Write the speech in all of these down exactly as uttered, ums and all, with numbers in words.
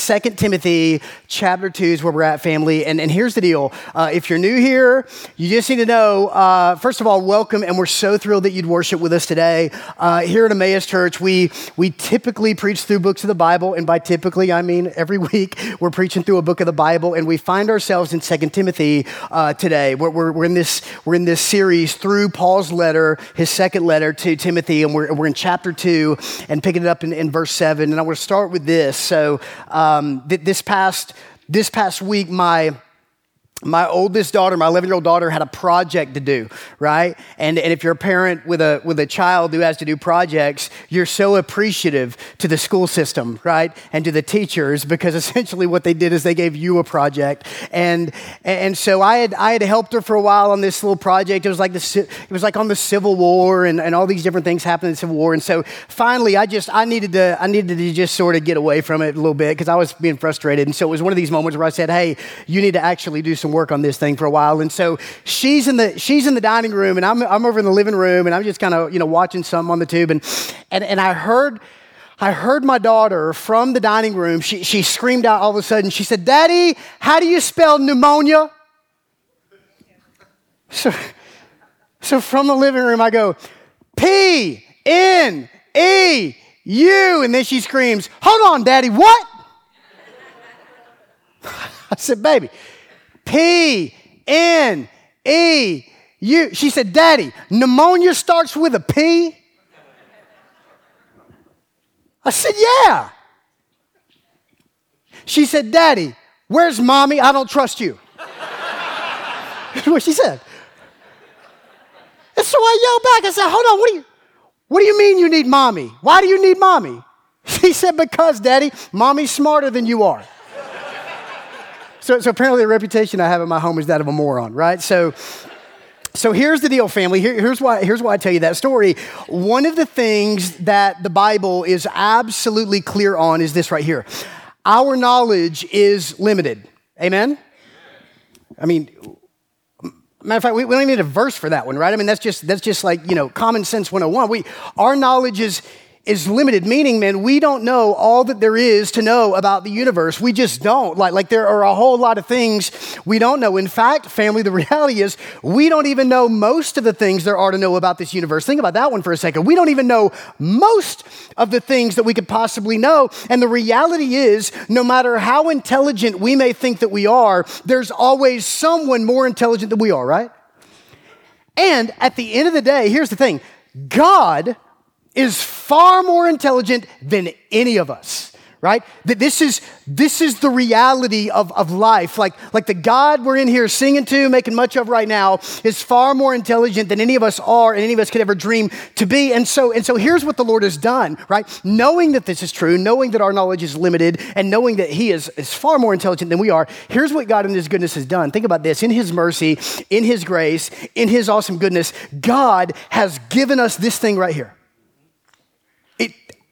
Second Timothy chapter two is where we're at, family. And, and here's the deal. Uh, if you're new here, you just need to know, uh, first of all, welcome. And we're so thrilled that you'd worship with us today. Uh, here at Emmaus Church, we, we typically preach through books of the Bible. And by typically, I mean every week we're preaching through a book of the Bible. And we find ourselves in Second Timothy uh, today. We're, we're, we're, in this, we're in this series through Paul's letter, his second letter to Timothy. And we're, we're in chapter two and picking it up in, in verse seven. And I want to start with this. So um, th- this past this past week, my my oldest daughter, my eleven-year-old daughter, had a project to do, right? And and if you're a parent with a with a child who has to do projects, you're so appreciative to the school system, right? And to the teachers, because essentially what they did is they gave you a project. And and so I had I had helped her for a while on this little project. It was like this it was like on the Civil War and, and all these different things happened in the Civil War. And so finally I just I needed to I needed to just sort of get away from it a little bit because I was being frustrated. And so it was one of these moments where I said, "Hey, you need to actually do some work on this thing for a while." And so she's in the she's in the dining room and I'm I'm over in the living room and I'm just kind of, you know, watching something on the tube and and and I heard I heard my daughter from the dining room. She she screamed out all of a sudden. She said, "Daddy, how do you spell pneumonia?" So so from the living room I go, P N E U, and then she screams, "Hold on, Daddy, what?" I said, "Baby, P N E U. She said, "Daddy, pneumonia starts with a P?" I said, "Yeah." She said, "Daddy, where's mommy? I don't trust you." That's what she said. And so I yelled back. I said, "Hold on, what do you, what do you mean you need mommy? Why do you need mommy?" She said, "Because, Daddy, mommy's smarter than you are." So, so apparently the reputation I have in my home is that of a moron, right? So, so here's the deal, family. Here, here's why. Here's why I tell you that story. One of the things that the Bible is absolutely clear on is this right here: our knowledge is limited. Amen. I mean, matter of fact, we, we don't even need a verse for that one, right? I mean, that's just that's just like, you know, common sense one oh one. We our knowledge is. is limited, meaning, man, we don't know all that there is to know about the universe. We just don't. Like, like there are a whole lot of things we don't know. In fact, family, the reality is we don't even know most of the things there are to know about this universe. Think about that one for a second. We don't even know most of the things that we could possibly know. And the reality is, no matter how intelligent we may think that we are, there's always someone more intelligent than we are, right? And at the end of the day, here's the thing: God is far more intelligent than any of us, right? That this is this is the reality of, of life. Like, like the God we're in here singing to, making much of right now, is far more intelligent than any of us are and any of us could ever dream to be. And so, and so here's what the Lord has done, right? Knowing that this is true, knowing that our knowledge is limited, and knowing that He is, is far more intelligent than we are, here's what God in His goodness has done. Think about this. In His mercy, in His grace, in His awesome goodness, God has given us this thing right here. It,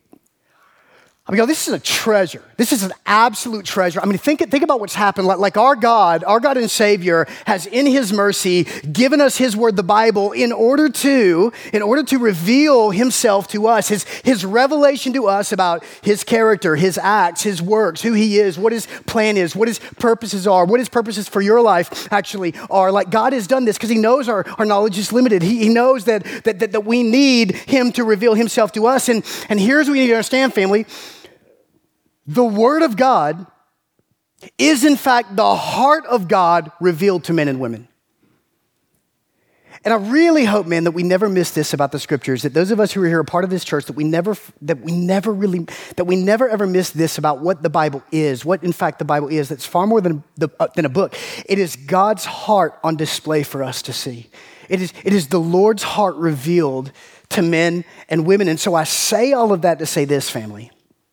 I mean, this is a treasure. This is an absolute treasure. I mean, think, think about what's happened. Like, like our God, our God and Savior has in His mercy given us His word, the Bible, in order to, in order to reveal Himself to us, His, His revelation to us about His character, His acts, His works, who He is, what His plan is, what His purposes are, what His purposes for your life actually are. Like, God has done this because He knows our, our knowledge is limited. He, he knows that, that, that, that we need Him to reveal Himself to us. And, and here's what we need to understand, family. The Word of God is, in fact, the heart of God revealed to men and women. And I really hope, man, that we never miss this about the Scriptures, that those of us who are here, a part of this church, that we never, that we never really, that we never ever miss this about what the Bible is, what, in fact, the Bible is. That's far more than, the, uh, than a book. It is God's heart on display for us to see. It is, it is the Lord's heart revealed to men and women. And so I say all of that to say this, family.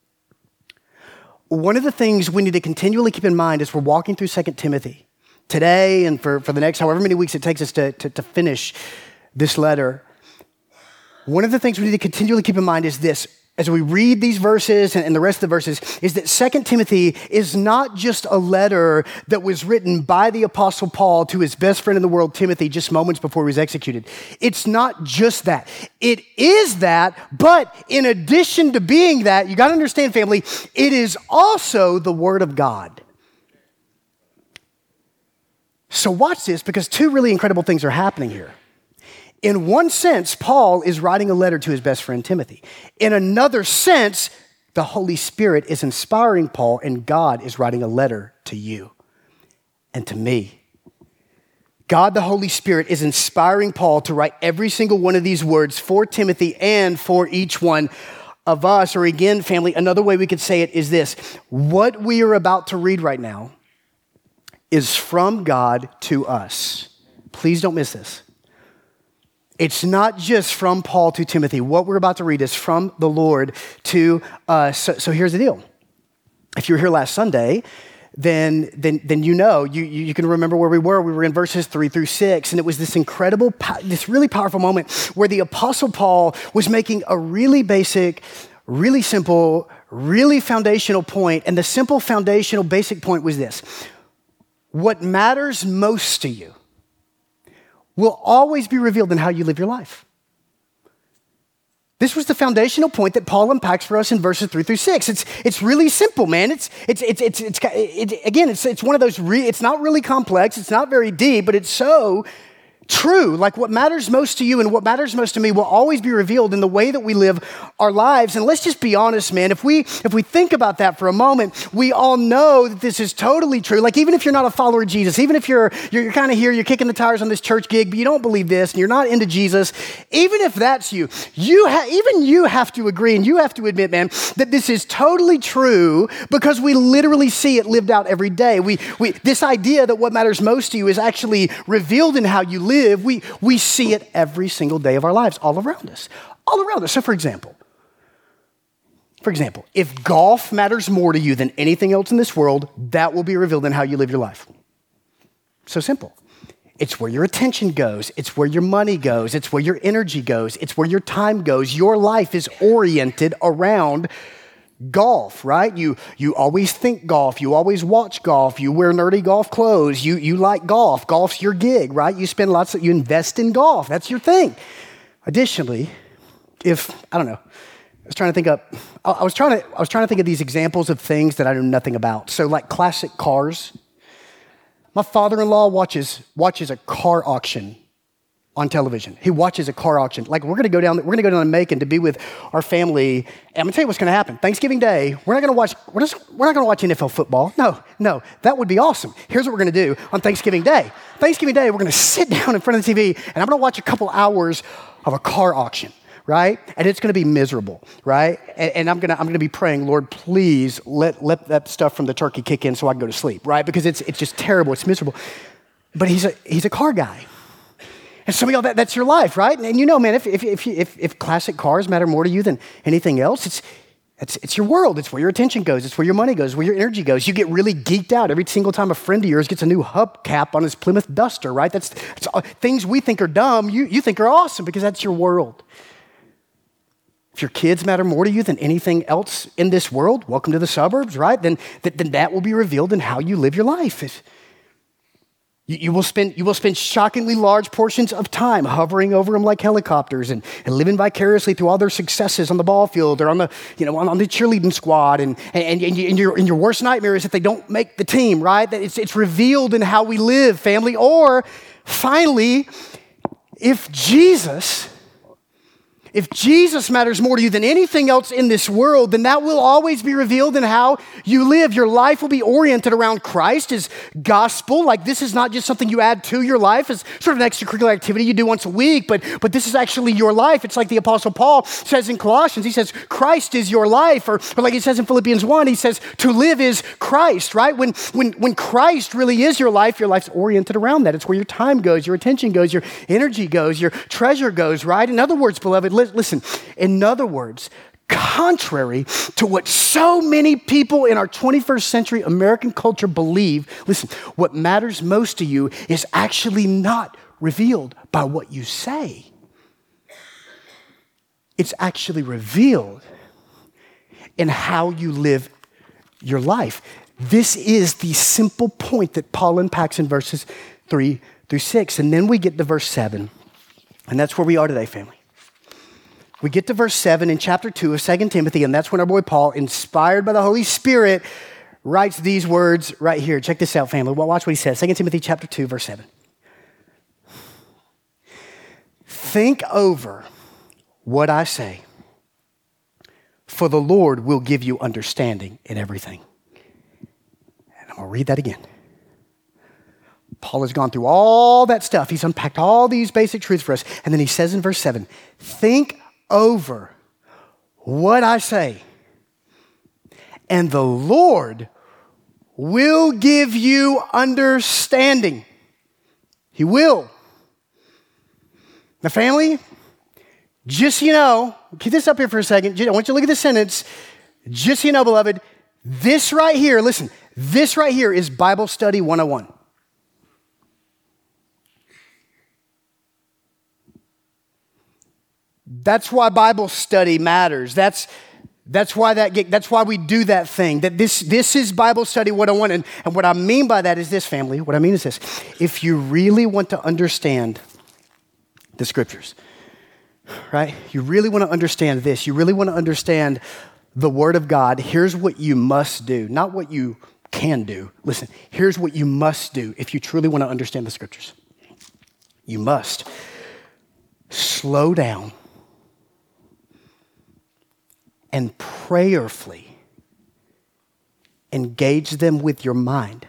One of the things we need to continually keep in mind as we're walking through Second Timothy today and for, for the next however many weeks it takes us to, to, to finish this letter, one of the things we need to continually keep in mind is this: as we read these verses and, and the rest of the verses, is that Second Timothy is not just a letter that was written by the Apostle Paul to his best friend in the world, Timothy, just moments before he was executed. It's not just that. It is that, but in addition to being that, you got to understand, family, it is also the Word of God. So watch this, because two really incredible things are happening here. In one sense, Paul is writing a letter to his best friend, Timothy. In another sense, the Holy Spirit is inspiring Paul, and God is writing a letter to you and to me. God, the Holy Spirit, is inspiring Paul to write every single one of these words for Timothy and for each one of us. Or again, family, another way we could say it is this. What we are about to read right now is from God to us. Please don't miss this. It's not just from Paul to Timothy. What we're about to read is from the Lord to us. So, so here's the deal. If you were here last Sunday, then, then, then you know, you, you can remember where we were. We were in verses three through six, and it was this incredible, this really powerful moment where the Apostle Paul was making a really basic, really simple, really foundational point, and the simple foundational basic point was this. What matters most to you will always be revealed in how you live your life. This was the foundational point that Paul unpacks for us in verses three through six. It's it's really simple, man. It's it's it's it's, it's it, again, it's it's one of those. Re, it's not really complex. It's not very deep, but it's so true. Like what matters most to you and what matters most to me will always be revealed in the way that we live our lives. And let's just be honest, man. If we if we think about that for a moment, we all know that this is totally true. Like even if you're not a follower of Jesus, even if you're you're, you're kind of here, you're kicking the tires on this church gig, but you don't believe this and you're not into Jesus, even if that's you, you ha- even you have to agree and you have to admit, man, that this is totally true because we literally see it lived out every day. We we this idea that what matters most to you is actually revealed in how you live. We, we see it every single day of our lives, all around us, all around us. So for example, for example, if golf matters more to you than anything else in this world, that will be revealed in how you live your life. So simple. It's where your attention goes. It's where your money goes. It's where your energy goes. It's where your time goes. Your life is oriented around golf, right? You you always think golf. You always watch golf. You wear nerdy golf clothes. You you like golf. Golf's your gig, right? You spend lots of, you invest in golf. That's your thing. Additionally, if, I don't know, I was trying to think of, I was trying to, I was trying to think of these examples of things that I know nothing about. So like classic cars. My father-in-law watches watches a car auction on television. He watches a car auction. Like we're going to go down, we're going to go down to Macon to be with our family. And I'm going to tell you what's going to happen. Thanksgiving Day, we're not going to watch, we're, just, we're not going to watch N F L football. No, no, that would be awesome. Here's what we're going to do on Thanksgiving Day. Thanksgiving Day, we're going to sit down in front of the T V and I'm going to watch a couple hours of a car auction, right? And it's going to be miserable, right? And, and I'm going to I'm going to be praying, Lord, please let let that stuff from the turkey kick in so I can go to sleep, right? Because it's it's just terrible. It's miserable. But he's a he's a car guy. And some of y'all, that, that's your life, right? And, and you know, man, if, if if if if classic cars matter more to you than anything else, it's it's it's your world. It's where your attention goes. It's where your money goes, where your energy goes. You get really geeked out every single time a friend of yours gets a new hubcap on his Plymouth Duster, right? That's, that's all, things we think are dumb, you, you think are awesome because that's your world. If your kids matter more to you than anything else in this world, welcome to the suburbs, right? Then, then that will be revealed in how you live your life. If, You, you will spend you will spend shockingly large portions of time hovering over them like helicopters and, and living vicariously through all their successes on the ball field or on the you know on, on the cheerleading squad and and, and, and your and your worst nightmare is that they don't make the team, right? That it's it's revealed in how we live, family. Or finally, if Jesus If Jesus matters more to you than anything else in this world, then that will always be revealed in how you live. Your life will be oriented around Christ, His gospel. Like this is not just something you add to your life. It's sort of an extracurricular activity you do once a week, but, but this is actually your life. It's like the Apostle Paul says in Colossians. He says, Christ is your life. Or, or like he says in Philippians one, he says, to live is Christ, right? When, when, when Christ really is your life, your life's oriented around that. It's where your time goes, your attention goes, your energy goes, your treasure goes, right? In other words, beloved, listen, in other words, contrary to what so many people in our twenty-first century American culture believe, listen, what matters most to you is actually not revealed by what you say. It's actually revealed in how you live your life. This is the simple point that Paul unpacks in verses three through six. And then we get to verse seven. And that's where we are today, family. We get to verse seven in chapter two of Second Timothy, and that's when our boy Paul, inspired by the Holy Spirit, writes these words right here. Check this out, family. Well, watch what he says. Second Timothy chapter two, verse seven. Think over what I say, for the Lord will give you understanding in everything. And I'm going to read that again. Paul has gone through all that stuff. He's unpacked all these basic truths for us. And then he says in verse seven, think over what I say, and the Lord will give you understanding. He will. Now, family, just so you know, keep this up here for a second. I want you to look at this sentence. Just so you know, beloved, this right here, listen, this right here is Bible Study one oh one. That's why Bible study matters. That's that's why that get, that's why we do that thing. That this this is Bible Study one oh one, and, and what I mean by that is this, family. What I mean is this: if you really want to understand the Scriptures, right? You really want to understand this. You really want to understand the Word of God. Here's what you must do, not what you can do. Listen, here's what you must do if you truly want to understand the Scriptures. You must slow down and prayerfully engage them with your mind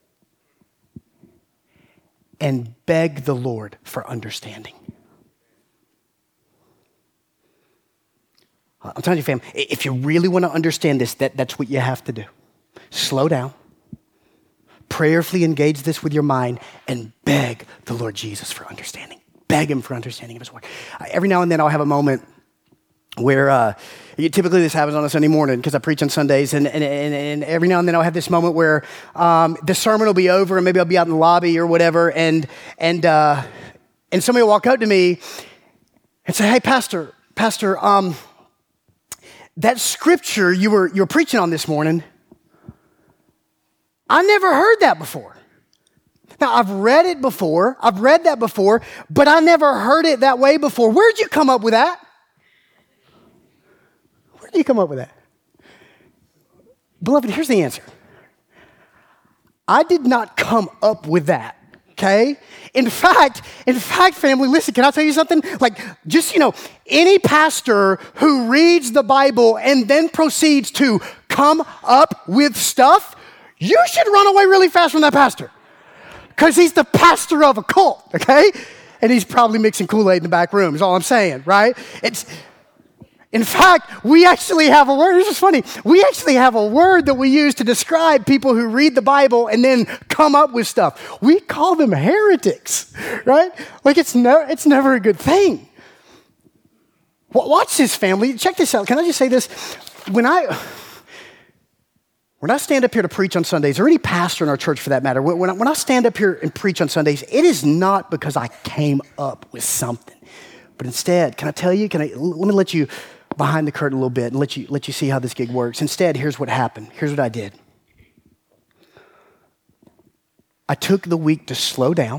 and beg the Lord for understanding. I'm telling you, fam, if you really want to understand this, that, that's what you have to do. Slow down, prayerfully engage this with your mind, and beg the Lord Jesus for understanding. Beg him for understanding of his word. Every now and then I'll have a moment where uh, typically this happens on a Sunday morning because I preach on Sundays, and, and, and, and every now and then I'll have this moment where um, the sermon will be over and maybe I'll be out in the lobby or whatever, and and uh, and somebody will walk up to me and say, "Hey, Pastor, Pastor, um, that scripture you were you were preaching on this morning, I never heard that before. Now, I've read it before, I've read that before, but I never heard it that way before. Where'd you come up with that? Where did you come up with that?" Beloved, here's the answer. I did not come up with that, okay? In fact, in fact, family, listen, can I tell you something? Like, just, you know, any pastor who reads the Bible and then proceeds to come up with stuff, you should run away really fast from that pastor because he's the pastor of a cult, okay? And he's probably mixing Kool-Aid in the back room is all I'm saying, right? It's... In fact, we actually have a word. This is funny. We actually have a word that we use to describe people who read the Bible and then come up with stuff. We call them heretics, right? Like it's never, it's never a good thing. Watch this, family. Check this out. Can I just say this? When I, when I stand up here to preach on Sundays, or any pastor in our church for that matter, when I, when I stand up here and preach on Sundays, it is not because I came up with something. But instead, can I tell you, can I, let me let you behind the curtain a little bit and let you let you see how this gig works. Instead, here's what happened. Here's what I did. I took the week to slow down.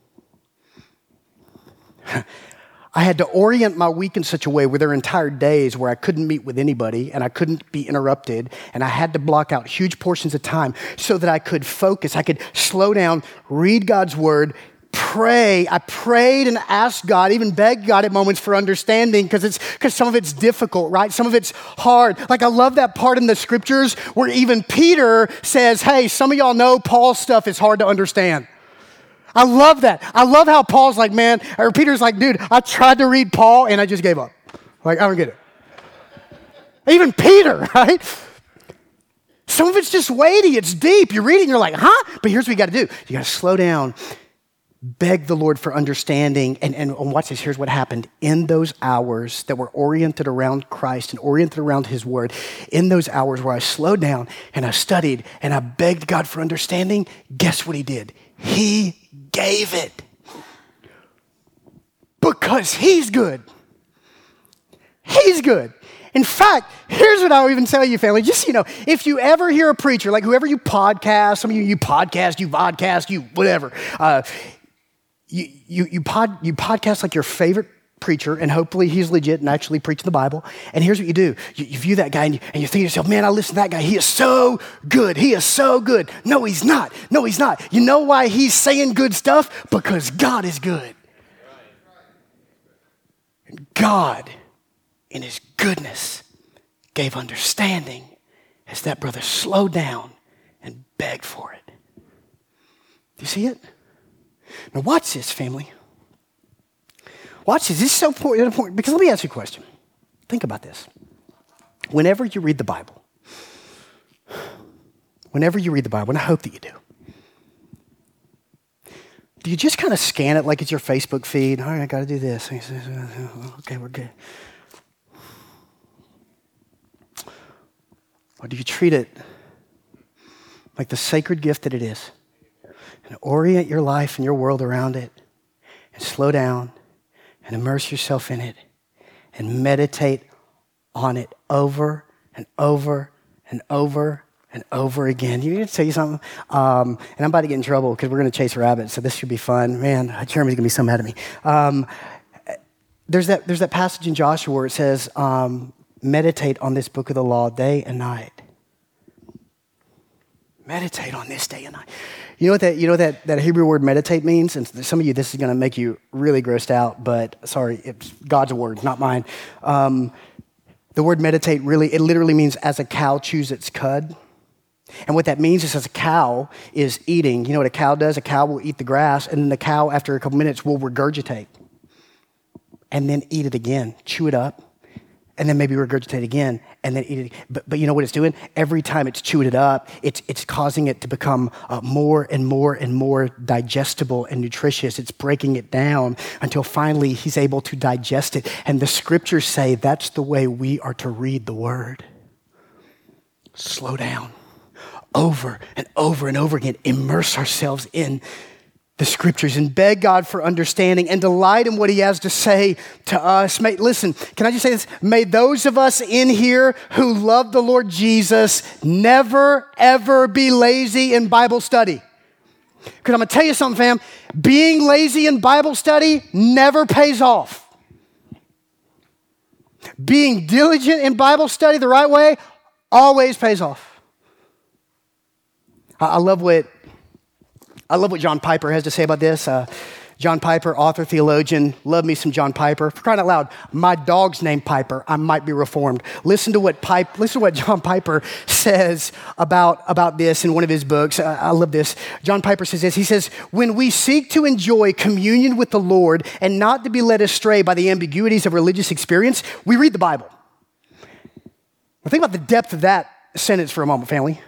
I had to orient my week in such a way where there were entire days where I couldn't meet with anybody and I couldn't be interrupted, and I had to block out huge portions of time so that I could focus. I could slow down, read God's word, pray. I prayed and asked God, even begged God at moments for understanding because it's because some of it's difficult, right? Some of it's hard. Like I love that part in the scriptures where even Peter says, "Hey, some of y'all know Paul's stuff is hard to understand." I love that. I love how Paul's like, man, or Peter's like, dude, I tried to read Paul and I just gave up. Like, I don't get it. Even Peter, right? Some of it's just weighty. It's deep. You read it and you're like, huh? But here's what you got to do. You got to slow down. Beg the Lord for understanding. And, and watch this. Here's what happened. In those hours that were oriented around Christ and oriented around his word, in those hours where I slowed down and I studied and I begged God for understanding, guess what he did? He gave it. Because he's good. He's good. In fact, here's what I'll even tell you, family. Just so you know, if you ever hear a preacher, like whoever you podcast, some of you, you podcast, you vodcast, you whatever, uh, you, you, you, pod, you podcast like your favorite preacher, and hopefully he's legit and actually preaching the Bible. And here's what you do. You, you view that guy and you, and you think to yourself, man, I listen to that guy. He is so good. He is so good. No, he's not. No, he's not. You know why he's saying good stuff? Because God is good. And God, in his goodness, gave understanding as that brother slowed down and begged for it. Do you see it? Now watch this, family. Watch this. This is so important because let me ask you a question. Think about this. Whenever you read the Bible, whenever you read the Bible, and I hope that you do, do you just kind of scan it like it's your Facebook feed? All right, I got to do this. Okay, we're good. Or do you treat it like the sacred gift that it is and orient your life and your world around it and slow down and immerse yourself in it and meditate on it over and over and over and over again? You need to tell you something? Um, and I'm about to get in trouble because we're going to chase rabbits, so this should be fun. Man, Jeremy's going to be so mad at me. Um, there's, that, there's that passage in Joshua where it says, um, meditate on this book of the law day and night. Meditate on this day and night. You know what that you know that, that Hebrew word meditate means? And some of you, this is going to make you really grossed out, but sorry, it's God's word, not mine. Um, the word meditate really, it literally means as a cow chews its cud. And what that means is as a cow is eating, you know what a cow does? A cow will eat the grass, and then the cow, after a couple minutes, will regurgitate and then eat it again, chew it up, and then maybe regurgitate again, and then eat it. But, but you know what it's doing? Every time it's chewing it up, it's, it's causing it to become uh, more and more and more digestible and nutritious. It's breaking it down until finally he's able to digest it. And the scriptures say that's the way we are to read the word. Slow down. Over and over and over again. Immerse ourselves in the scriptures and beg God for understanding and delight in what he has to say to us. May, listen, can I just say this? May those of us in here who love the Lord Jesus never, ever be lazy in Bible study. Because I'm going to tell you something, fam. Being lazy in Bible study never pays off. Being diligent in Bible study the right way always pays off. I, I love what I love what John Piper has to say about this. Uh, John Piper, author, theologian. Love me some John Piper. For crying out loud, my dog's named Piper. I might be reformed. Listen to what Pipe, listen to what John Piper says about, about this in one of his books. I, I love this. John Piper says this. He says, when we seek to enjoy communion with the Lord and not to be led astray by the ambiguities of religious experience, we read the Bible. Now think about the depth of that sentence for a moment, family.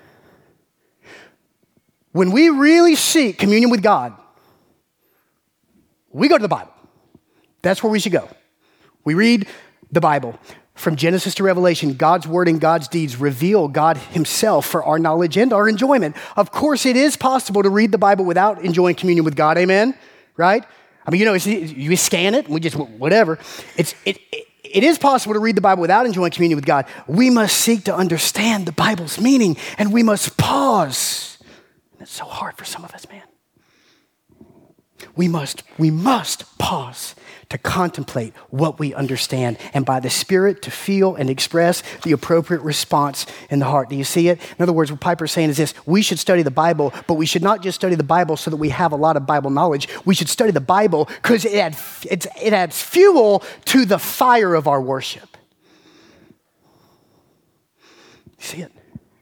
When we really seek communion with God, we go to the Bible. That's where we should go. We read the Bible. From Genesis to Revelation, God's word and God's deeds reveal God himself for our knowledge and our enjoyment. Of course, it is possible to read the Bible without enjoying communion with God. Amen? Right? I mean, you know, it's, you scan it, and we just, whatever. It's, it, it, it is possible to read the Bible without enjoying communion with God. We must seek to understand the Bible's meaning, and we must pause. It's so hard for some of us, man. We must, we must pause to contemplate what we understand and by the Spirit to feel and express the appropriate response in the heart. Do you see it? In other words, what Piper's saying is this: we should study the Bible, but we should not just study the Bible so that we have a lot of Bible knowledge. We should study the Bible because it, add, it adds fuel to the fire of our worship. You see it?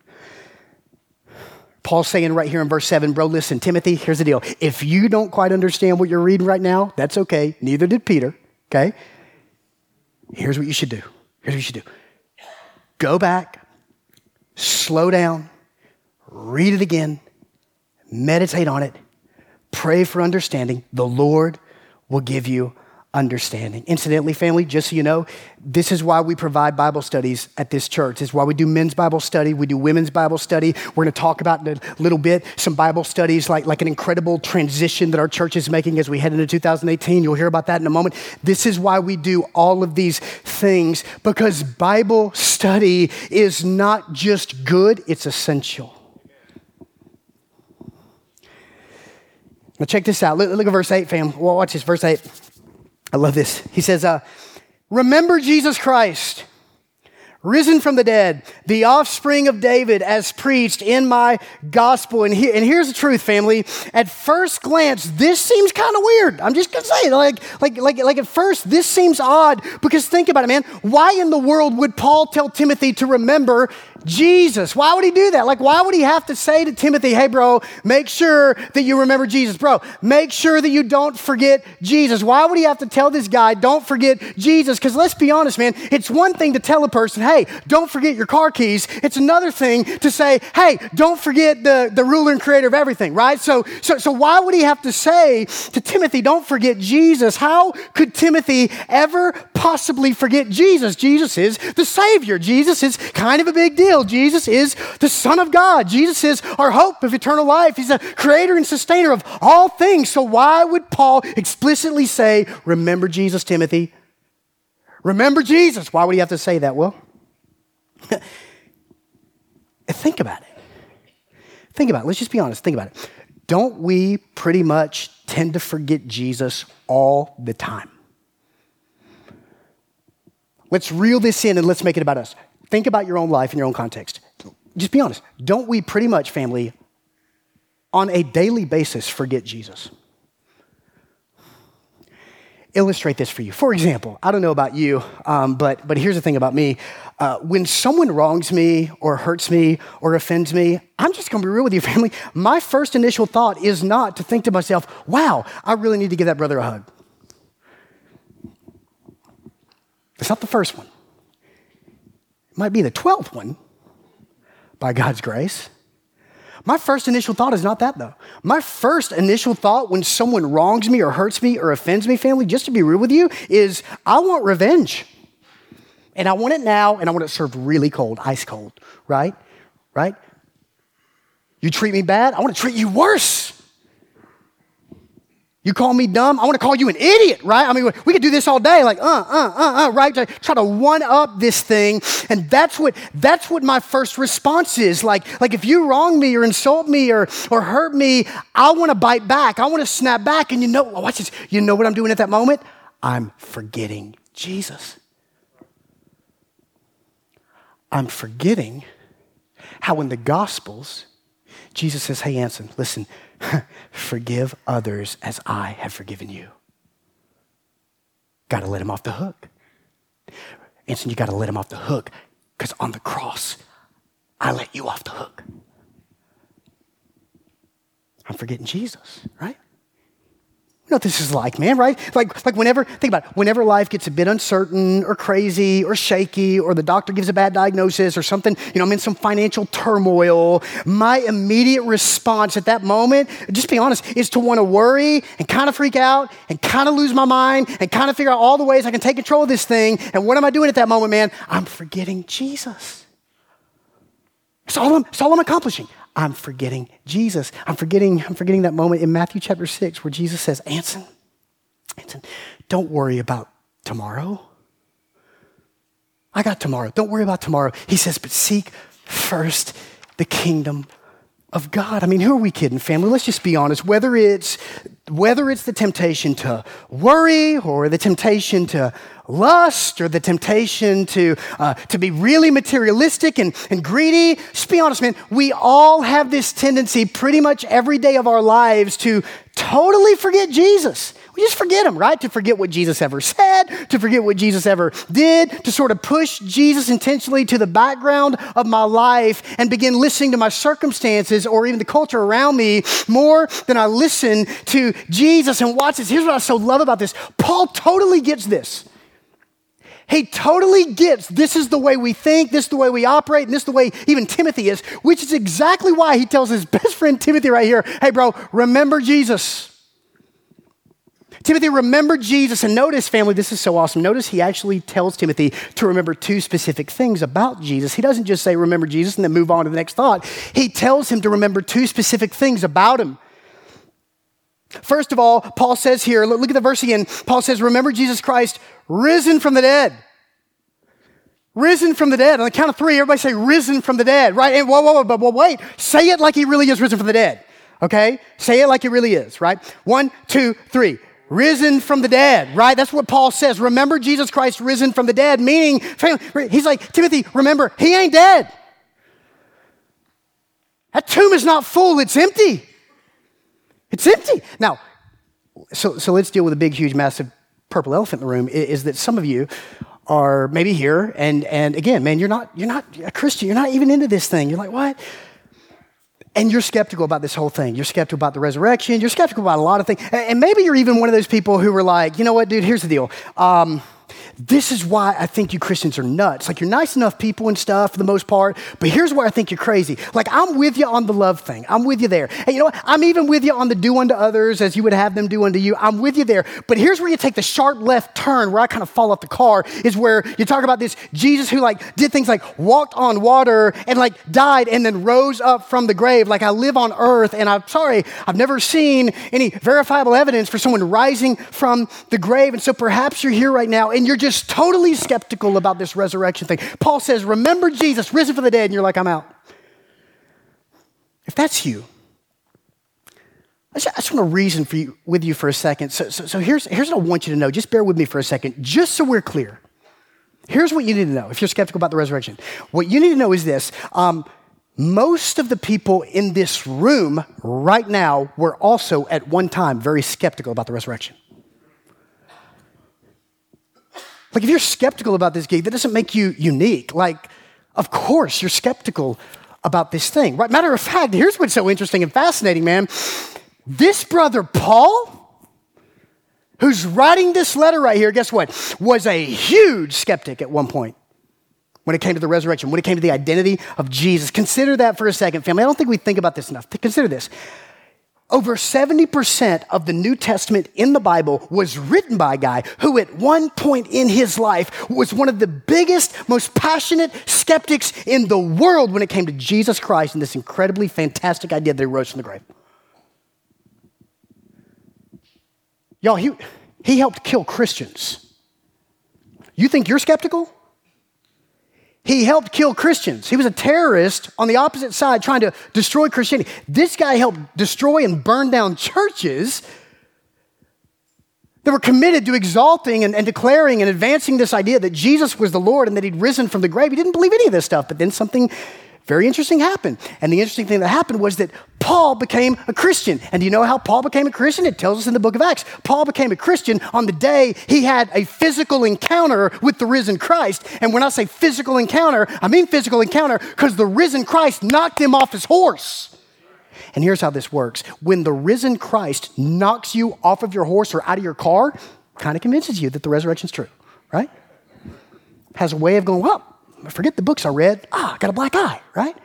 Paul's saying right here in verse seven, bro, listen, Timothy, here's the deal. If you don't quite understand what you're reading right now, that's okay. Neither did Peter, okay? Here's what you should do. Here's what you should do. Go back, slow down, read it again, meditate on it, pray for understanding. The Lord will give you understanding. Incidentally, family, just so you know, this is why we provide Bible studies at this church. This is why we do men's Bible study. We do women's Bible study. We're going to talk about in a little bit some Bible studies, like, like an incredible transition that our church is making as we head into two thousand eighteen. You'll hear about that in a moment. This is why we do all of these things, because Bible study is not just good, it's essential. Now check this out. Look, look at verse eight, fam. Well, watch this, verse eight. I love this. He says, uh, remember Jesus Christ, risen from the dead, the offspring of David, as preached in my gospel. And, he, and here's the truth, family. At first glance, this seems kind of weird. I'm just going to say it. Like, like, like, like at first, this seems odd, because think about it, man. Why in the world would Paul tell Timothy to remember Jesus? Why would he do that? Like, why would he have to say to Timothy, hey, bro, make sure that you remember Jesus. Bro, make sure that you don't forget Jesus. Why would he have to tell this guy, don't forget Jesus? Because let's be honest, man, it's one thing to tell a person, hey, don't forget your car keys. It's another thing to say, hey, don't forget the, the ruler and creator of everything, right? So, so, so why would he have to say to Timothy, don't forget Jesus? How could Timothy ever possibly forget Jesus? Jesus is the Savior. Jesus is kind of a big deal. Jesus is the Son of God. Jesus is our hope of eternal life. He's the creator and sustainer of all things. So why would Paul explicitly say, remember Jesus, Timothy? Remember Jesus. Why would he have to say that? Well, think about it. Think about it. Let's just be honest. Think about it. Don't we pretty much tend to forget Jesus all the time? Let's reel this in and let's make it about us. Think about your own life in your own context. Just be honest. Don't we pretty much, family, on a daily basis forget Jesus? Illustrate this for you. For example, I don't know about you, um, but, but here's the thing about me. Uh, when someone wrongs me or hurts me or offends me, I'm just going to be real with you, family. My first initial thought is not to think to myself, wow, I really need to give that brother a hug. It's not the first one. It might be the twelfth one, by God's grace. My first initial thought is not that, though. My first initial thought when someone wrongs me or hurts me or offends me, family, just to be real with you, is I want revenge. And I want it now, and I want it served really cold, ice cold, right? Right? You treat me bad, I want to treat you worse. You call me dumb, I want to call you an idiot, right? I mean, we could do this all day, like, uh, uh, uh, uh, right? Try to one-up this thing, and that's what that's what my first response is. Like, like if you wrong me or insult me or, or hurt me, I want to bite back. I want to snap back, and you know, watch this. You know what I'm doing at that moment? I'm forgetting Jesus. I'm forgetting how in the Gospels, Jesus says, hey, Anson, listen, forgive others as I have forgiven you. Got to let him off the hook. Anson, you got to let him off the hook because on the cross, I let you off the hook. I'm forgetting Jesus, right? You know what this is like, man, right? Like, like whenever, think about it, whenever life gets a bit uncertain or crazy or shaky or the doctor gives a bad diagnosis or something, you know, I'm in some financial turmoil, my immediate response at that moment, just be honest, is to want to worry and kind of freak out and kind of lose my mind and kind of figure out all the ways I can take control of this thing. And what am I doing at that moment, man? I'm forgetting Jesus. That's all I'm, that's all I'm accomplishing. I'm forgetting Jesus. I'm forgetting, I'm forgetting that moment in Matthew chapter six where Jesus says, Anson, Anson, don't worry about tomorrow. I got tomorrow. Don't worry about tomorrow. He says, but seek first the kingdom of God. I mean, who are we kidding, family? Let's just be honest. Whether it's whether it's the temptation to worry or the temptation to lust or the temptation to uh, to be really materialistic and, and greedy, just be honest, man. We all have this tendency pretty much every day of our lives to totally forget Jesus. We just forget him, right? To forget what Jesus ever said, to forget what Jesus ever did, to sort of push Jesus intentionally to the background of my life and begin listening to my circumstances or even the culture around me more than I listen to Jesus. And watch this. Here's what I so love about this. Paul totally gets this. He totally gets this is the way we think, this is the way we operate, and this is the way even Timothy is, which is exactly why he tells his best friend Timothy right here, hey, bro, remember Jesus. Timothy, remember Jesus. And notice, family, this is so awesome. Notice he actually tells Timothy to remember two specific things about Jesus. He doesn't just say, remember Jesus, and then move on to the next thought. He tells him to remember two specific things about him. First of all, Paul says here, look at the verse again. Paul says, remember Jesus Christ, risen from the dead. Risen from the dead. On the count of three, everybody say, risen from the dead, right? And whoa, whoa, whoa, whoa, wait. Say it like he really is risen from the dead, okay? Say it like he really is, right? One, two, three. Risen from the dead, right? That's what Paul says. Remember Jesus Christ risen from the dead, meaning, he's like, Timothy, remember, he ain't dead. That tomb is not full, it's empty. It's empty. Now, so, so let's deal with a big, huge, massive purple elephant in the room, is that some of you are maybe here, and, and again, man, you're not, you're not a Christian, you're not even into this thing. You're like, what? And you're skeptical about this whole thing. You're skeptical about the resurrection. You're skeptical about a lot of things. And maybe you're even one of those people who were like, you know what, dude, here's the deal. Um, this is why I think you Christians are nuts. Like, you're nice enough people and stuff for the most part, but here's where I think you're crazy. Like, I'm with you on the love thing. I'm with you there. And you know what? I'm even with you on the do unto others as you would have them do unto you. I'm with you there. But here's where you take the sharp left turn where I kind of fall off the car, is where you talk about this Jesus who like did things like walked on water and like died and then rose up from the grave. Like, I live on earth and I'm sorry, I've never seen any verifiable evidence for someone rising from the grave. And so perhaps you're here right now and you're just totally skeptical about this resurrection thing. Paul says, remember Jesus risen from the dead, and you're like, I'm out. If that's you, I just, I just want to reason for you, with you for a second. So, so, so here's, here's what I want you to know. Just bear with me for a second, just so we're clear. Here's what you need to know if you're skeptical about the resurrection. What you need to know is this. Um, most of the people in this room right now were also at one time very skeptical about the resurrection. Like, if you're skeptical about this gig, that doesn't make you unique. Like, of course, you're skeptical about this thing, right? Matter of fact, here's what's so interesting and fascinating, man. This brother, Paul, who's writing this letter right here, guess what? Was a huge skeptic at one point when it came to the resurrection, when it came to the identity of Jesus. Consider that for a second, family. I don't think we think about this enough. Consider this. Over seventy percent of the New Testament in the Bible was written by a guy who at one point in his life was one of the biggest, most passionate skeptics in the world when it came to Jesus Christ and this incredibly fantastic idea that he rose from the grave. Y'all, he, he helped kill Christians. You think you're skeptical? He helped kill Christians. He was a terrorist on the opposite side trying to destroy Christianity. This guy helped destroy and burn down churches that were committed to exalting and, and declaring and advancing this idea that Jesus was the Lord and that he'd risen from the grave. He didn't believe any of this stuff, but then something very interesting happened. And the interesting thing that happened was that Paul became a Christian. And do you know how Paul became a Christian? It tells us in the book of Acts. Paul became a Christian on the day he had a physical encounter with the risen Christ. And when I say physical encounter, I mean physical encounter because the risen Christ knocked him off his horse. And here's how this works. When the risen Christ knocks you off of your horse or out of your car, kind of convinces you that the resurrection's true, right? Has a way of going, well, forget the books I read. Ah, I got a black eye, right?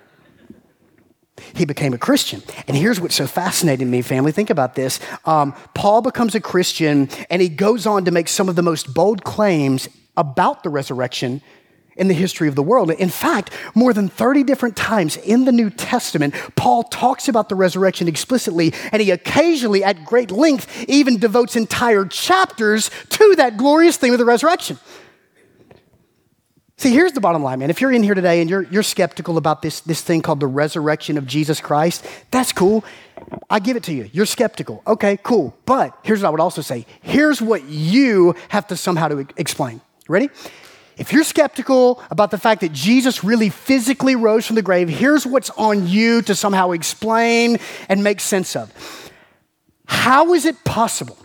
He became a Christian. And here's what's so fascinating to me, family. Think about this. Um, Paul becomes a Christian, and he goes on to make some of the most bold claims about the resurrection in the history of the world. In fact, more than thirty different times in the New Testament, Paul talks about the resurrection explicitly, and he occasionally, at great length, even devotes entire chapters to that glorious theme of the resurrection. See, here's the bottom line, man. If you're in here today and you're, you're skeptical about this, this thing called the resurrection of Jesus Christ, that's cool. I give it to you. You're skeptical. Okay, cool. But here's what I would also say. Here's what you have to somehow to explain. Ready? If you're skeptical about the fact that Jesus really physically rose from the grave, here's what's on you to somehow explain and make sense of. How is it possible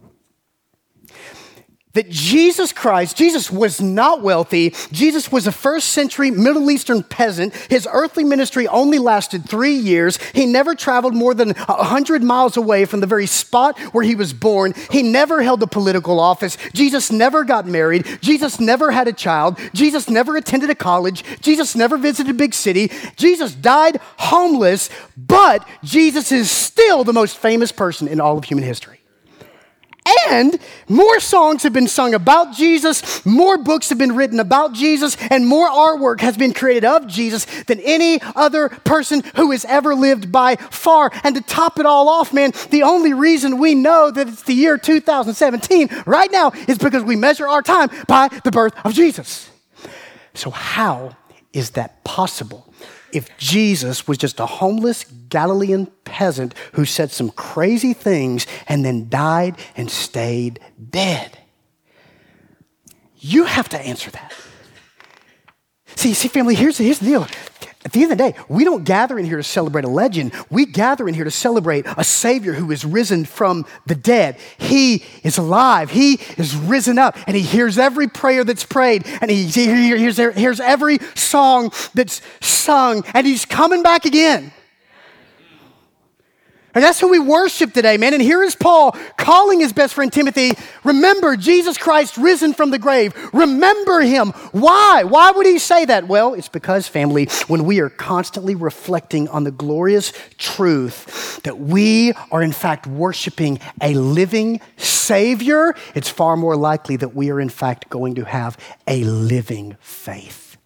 that Jesus Christ, Jesus was not wealthy. Jesus was a first century Middle Eastern peasant. His earthly ministry only lasted three years. He never traveled more than one hundred miles away from the very spot where he was born. He never held a political office. Jesus never got married. Jesus never had a child. Jesus never attended a college. Jesus never visited a big city. Jesus died homeless, but Jesus is still the most famous person in all of human history. And more songs have been sung about Jesus, more books have been written about Jesus, and more artwork has been created of Jesus than any other person who has ever lived by far. And to top it all off, man, the only reason we know that it's the year two thousand seventeen right now is because we measure our time by the birth of Jesus. So how is that possible? If Jesus was just a homeless Galilean peasant who said some crazy things and then died and stayed dead? You have to answer that. See, see, family, here's, here's the deal. At the end of the day, we don't gather in here to celebrate a legend. We gather in here to celebrate a Savior who is risen from the dead. He is alive. He is risen up, and he hears every prayer that's prayed, and he hears, hears every song that's sung, and he's coming back again. And that's who we worship today, man. And here is Paul calling his best friend Timothy, remember Jesus Christ risen from the grave. Remember him. Why? Why would he say that? Well, it's because, family, when we are constantly reflecting on the glorious truth that we are in fact worshiping a living Savior, it's far more likely that we are in fact going to have a living faith.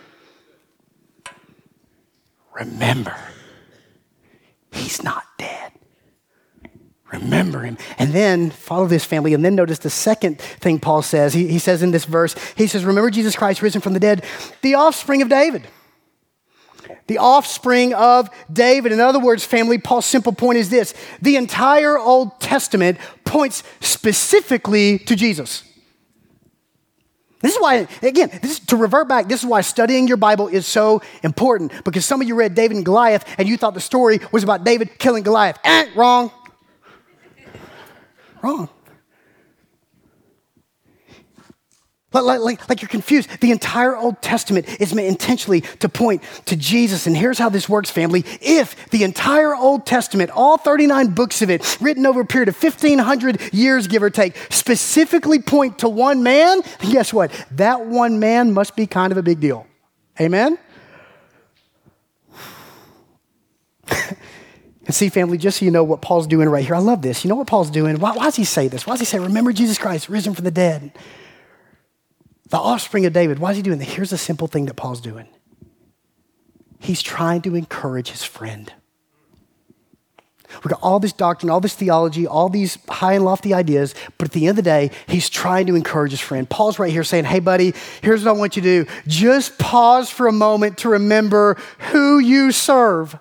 Remember, he's not dead. Remember him. And then follow this, family. And then notice the second thing Paul says. He, he says in this verse, he says, remember Jesus Christ risen from the dead, the offspring of David. The offspring of David. In other words, family, Paul's simple point is this. The entire Old Testament points specifically to Jesus. This is why, again, this is, to revert back, this is why studying your Bible is so important. Because some of you read David and Goliath and you thought the story was about David killing Goliath. Eh, wrong. Wrong. Like, like, like you're confused. The entire Old Testament is meant intentionally to point to Jesus. And here's how this works, family. If the entire Old Testament, all thirty-nine books of it, written over a period of fifteen hundred years, give or take, specifically point to one man, then guess what? That one man must be kind of a big deal. Amen? And see, family, just so you know what Paul's doing right here. I love this. You know what Paul's doing? Why, why does he say this? Why does he say, remember Jesus Christ, risen from the dead? The offspring of David. Why is he doing that? Here's a simple thing that Paul's doing. He's trying to encourage his friend. We've got all this doctrine, all this theology, all these high and lofty ideas, but at the end of the day, he's trying to encourage his friend. Paul's right here saying, hey, buddy, here's what I want you to do. Just pause for a moment to remember who you serve.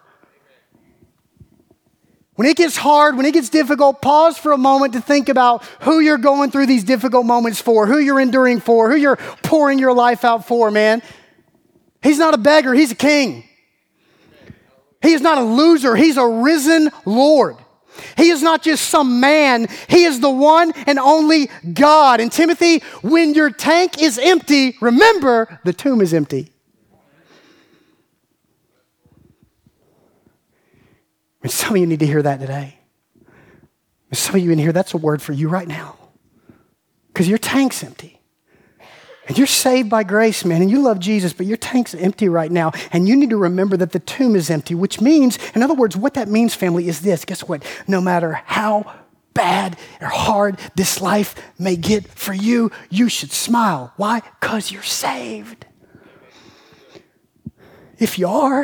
When it gets hard, when it gets difficult, pause for a moment to think about who you're going through these difficult moments for, who you're enduring for, who you're pouring your life out for, man. He's not a beggar, he's a king. He is not a loser, he's a risen Lord. He is not just some man, he is the one and only God. And Timothy, when your tank is empty, remember the tomb is empty. And some of you need to hear that today. And some of you in here, that's a word for you right now. Because your tank's empty. And you're saved by grace, man, and you love Jesus, but your tank's empty right now. And you need to remember that the tomb is empty, which means, in other words, what that means, family, is this. Guess what? No matter how bad or hard this life may get for you, you should smile. Why? Because you're saved. If you are.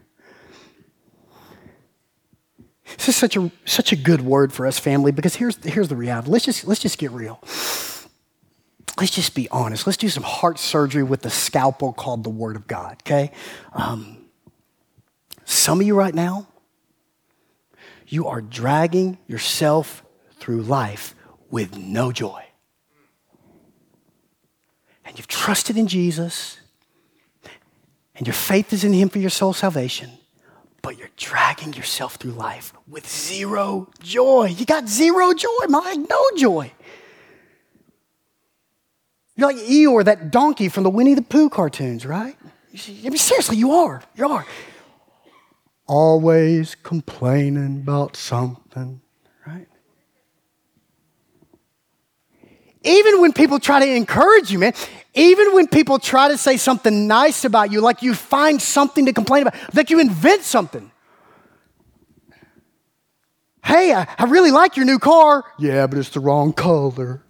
This is such a such a good word for us, family, because here's, here's the reality. Let's just, let's just get real. Let's just be honest. Let's do some heart surgery with the scalpel called the Word of God, okay? Um, some of you right now, you are dragging yourself through life with no joy. And you've trusted in Jesus, and your faith is in Him for your soul salvation. But you're dragging yourself through life with zero joy. You got zero joy, Mike, no joy. You're like Eeyore, that donkey from the Winnie the Pooh cartoons, right? I mean, seriously, you are. You are. Always complaining about something, right? Even when people try to encourage you, man, even when people try to say something nice about you, like you find something to complain about, like you invent something. Hey, I, I really like your new car. Yeah, but it's the wrong color.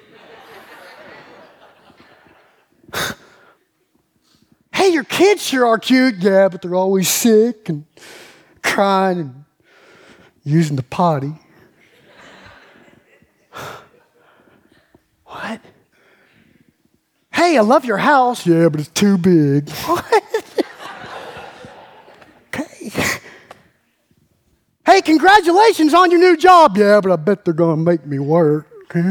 Hey, your kids sure are cute. Yeah, but they're always sick and crying and using the potty. What? Hey, I love your house. Yeah, but it's too big. What? Okay. Hey, congratulations on your new job. Yeah, but I bet they're going to make me work.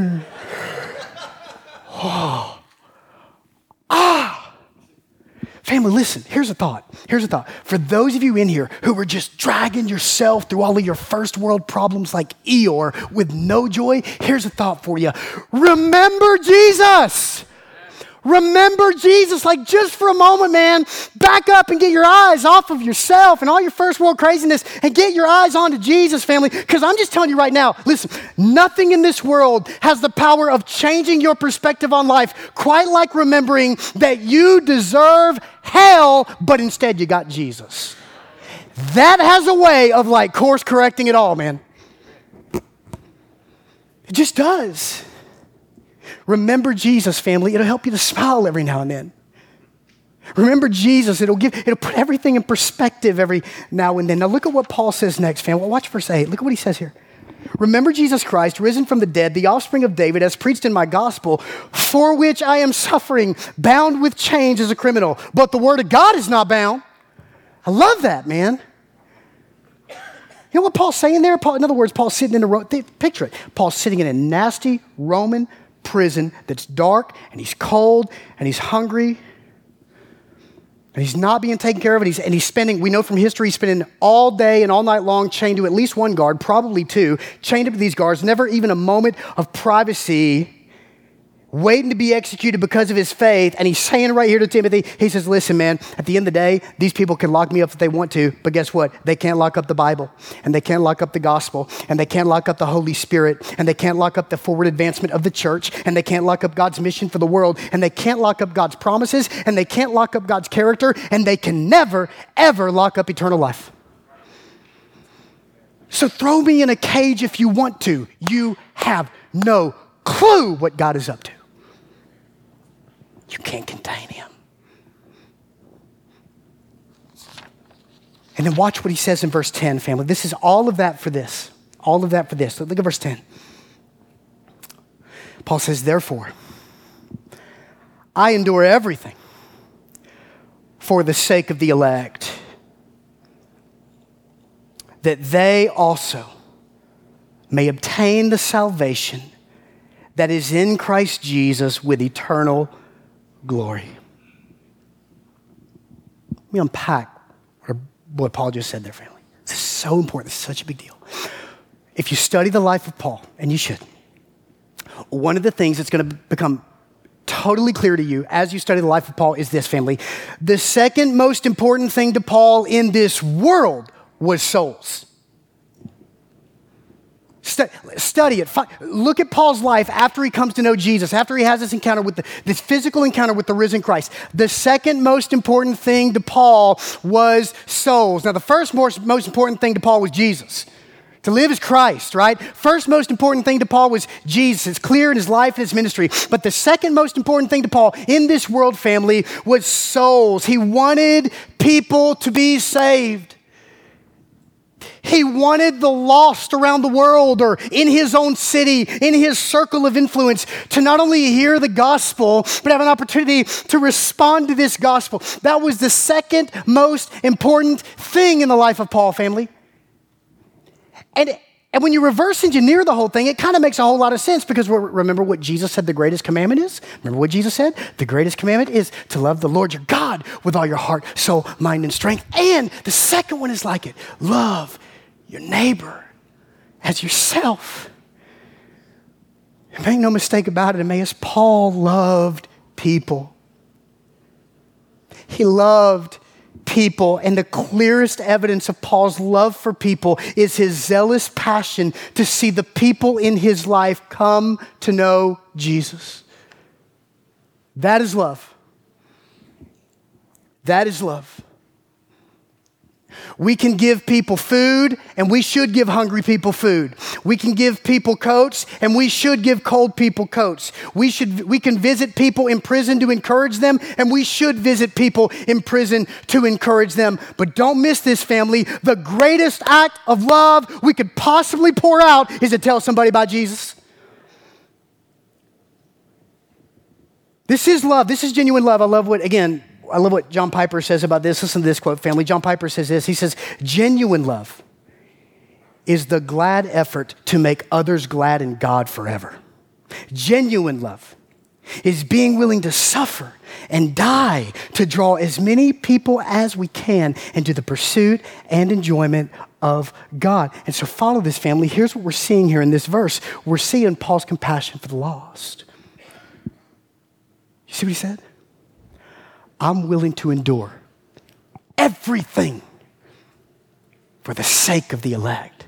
Oh. Ah. Family, listen, here's a thought. Here's a thought. For those of you in here who were just dragging yourself through all of your first world problems like Eeyore with no joy, here's a thought for you. Remember Jesus. Remember Jesus, like just for a moment, man, back up and get your eyes off of yourself and all your first world craziness and get your eyes onto Jesus, family. Because I'm just telling you right now, listen, nothing in this world has the power of changing your perspective on life quite like remembering that you deserve hell, but instead you got Jesus. That has a way of like course correcting it all, man. It just does. Remember Jesus, family. It'll help you to smile every now and then. Remember Jesus. It'll give, it'll put everything in perspective every now and then. Now look at what Paul says next, family. Watch verse eight. Look at what he says here. Remember Jesus Christ, risen from the dead, the offspring of David, as preached in my gospel, for which I am suffering, bound with chains as a criminal. But the word of God is not bound. I love that, man. You know what Paul's saying there? Paul, in other words, Paul's sitting in a, ro- picture it. Paul's sitting in a nasty Roman prison that's dark and he's cold and he's hungry and he's not being taken care of and he's, and he's spending, we know from history, he's spending all day and all night long chained to at least one guard, probably two, chained up to these guards, never even a moment of privacy, waiting to be executed because of his faith. And he's saying right here to Timothy, he says, listen, man, at the end of the day, these people can lock me up if they want to, but guess what? They can't lock up the Bible, and they can't lock up the gospel, and they can't lock up the Holy Spirit, and they can't lock up the forward advancement of the church, and they can't lock up God's mission for the world, and they can't lock up God's promises, and they can't lock up God's character, and they can never, ever lock up eternal life. So throw me in a cage if you want to. You have no clue what God is up to. You can't contain him. And then watch what he says in verse ten, family. This is all of that for this. All of that for this. Look at verse ten. Paul says, therefore, I endure everything for the sake of the elect, that they also may obtain the salvation that is in Christ Jesus with eternal glory. Let me unpack what Paul just said there, family. This is so important. This is such a big deal. If you study the life of Paul, and you should, one of the things that's going to become totally clear to you as you study the life of Paul is this, family. The second most important thing to Paul in this world was souls. Study it. Look at Paul's life after he comes to know Jesus, after he has this encounter with the, this physical encounter with the risen Christ. The second most important thing to Paul was souls. Now, the first most, most important thing to Paul was Jesus. To live is Christ, right? First most important thing to Paul was Jesus. It's clear in his life and his ministry. But the second most important thing to Paul in this world, family, was souls. He wanted people to be saved. He wanted the lost around the world or in his own city, in his circle of influence, to not only hear the gospel, but have an opportunity to respond to this gospel. That was the second most important thing in the life of Paul, family. And, and when you reverse engineer the whole thing, it kind of makes a whole lot of sense because remember what Jesus said the greatest commandment is? Remember what Jesus said? The greatest commandment is to love the Lord your God with all your heart, soul, mind, and strength. And the second one is like it. Love your neighbor as yourself. And make no mistake about it, Emmaus, Paul loved people. He loved people, and the clearest evidence of Paul's love for people is his zealous passion to see the people in his life come to know Jesus. That is love. That is love. We can give people food, and we should give hungry people food. We can give people coats, and we should give cold people coats. We should, we can visit people in prison to encourage them, and we should visit people in prison to encourage them. But don't miss this, family. The greatest act of love we could possibly pour out is to tell somebody about Jesus. This is love. This is genuine love. I love what, again, I love what John Piper says about this. Listen to this quote, family. John Piper says this. He says, genuine love is the glad effort to make others glad in God forever. Genuine love is being willing to suffer and die to draw as many people as we can into the pursuit and enjoyment of God. And so follow this, family. Here's what we're seeing here in this verse. We're seeing Paul's compassion for the lost. You see what he said? I'm willing to endure everything for the sake of the elect.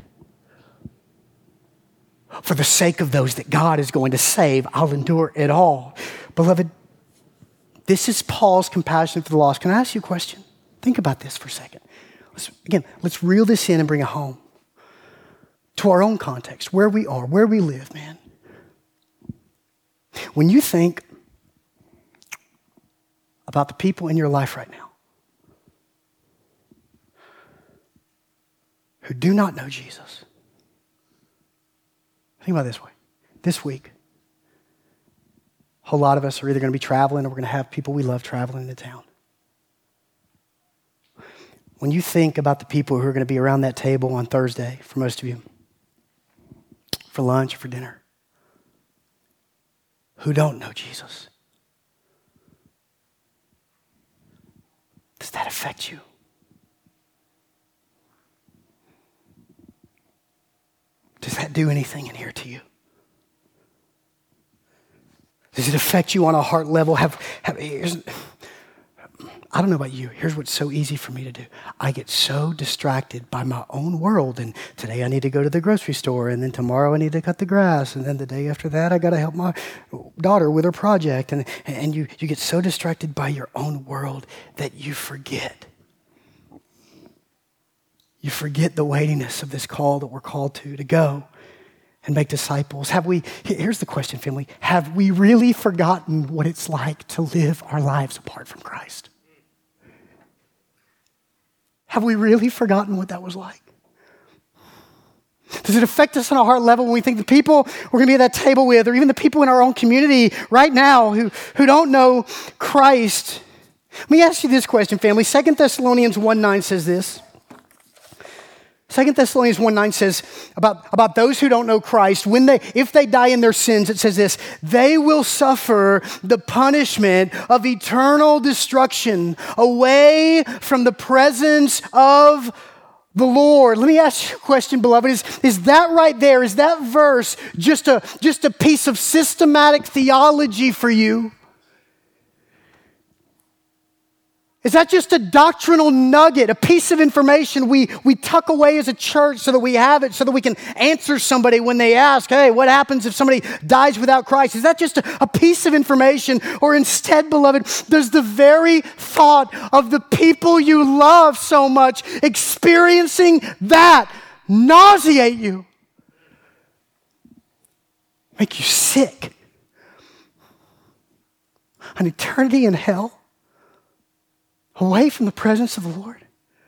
For the sake of those that God is going to save, I'll endure it all. Beloved, this is Paul's compassion for the lost. Can I ask you a question? Think about this for a second. Let's, again, let's reel this in and bring it home to our own context, where we are, where we live, man. When you think about the people in your life right now who do not know Jesus. Think about it this way. This week, a whole lot of us are either going to be traveling or we're going to have people we love traveling into town. When you think about the people who are going to be around that table on Thursday, for most of you, for lunch, for dinner, who don't know Jesus, does that affect you? Does that do anything in here to you? Does it affect you on a heart level? Have, have, I don't know about you. Here's what's so easy for me to do. I get so distracted by my own world. And today I need to go to the grocery store. And then tomorrow I need to cut the grass. And then the day after that, I got to help my daughter with her project. And, and you, you get so distracted by your own world that you forget. You forget the weightiness of this call that we're called to, to go and make disciples. Have we, here's the question, family. Have we really forgotten what it's like to live our lives apart from Christ? Have we really forgotten what that was like? Does it affect us on a heart level when we think the people we're going to be at that table with, or even the people in our own community right now who, who don't know Christ? Let me ask you this question, family. Second Thessalonians one nine says this. Second Thessalonians one nine says about, about those who don't know Christ, when they, if they die in their sins, it says this, they will suffer the punishment of eternal destruction away from the presence of the Lord. Let me ask you a question, beloved. Is, is that right there, is that verse just a, just a piece of systematic theology for you? Is that just a doctrinal nugget, a piece of information we, we tuck away as a church so that we have it, so that we can answer somebody when they ask, hey, what happens if somebody dies without Christ? Is that just a, a piece of information? Or instead, beloved, does the very thought of the people you love so much experiencing that nauseate you? Make you sick? An eternity in hell? Away from the presence of the Lord?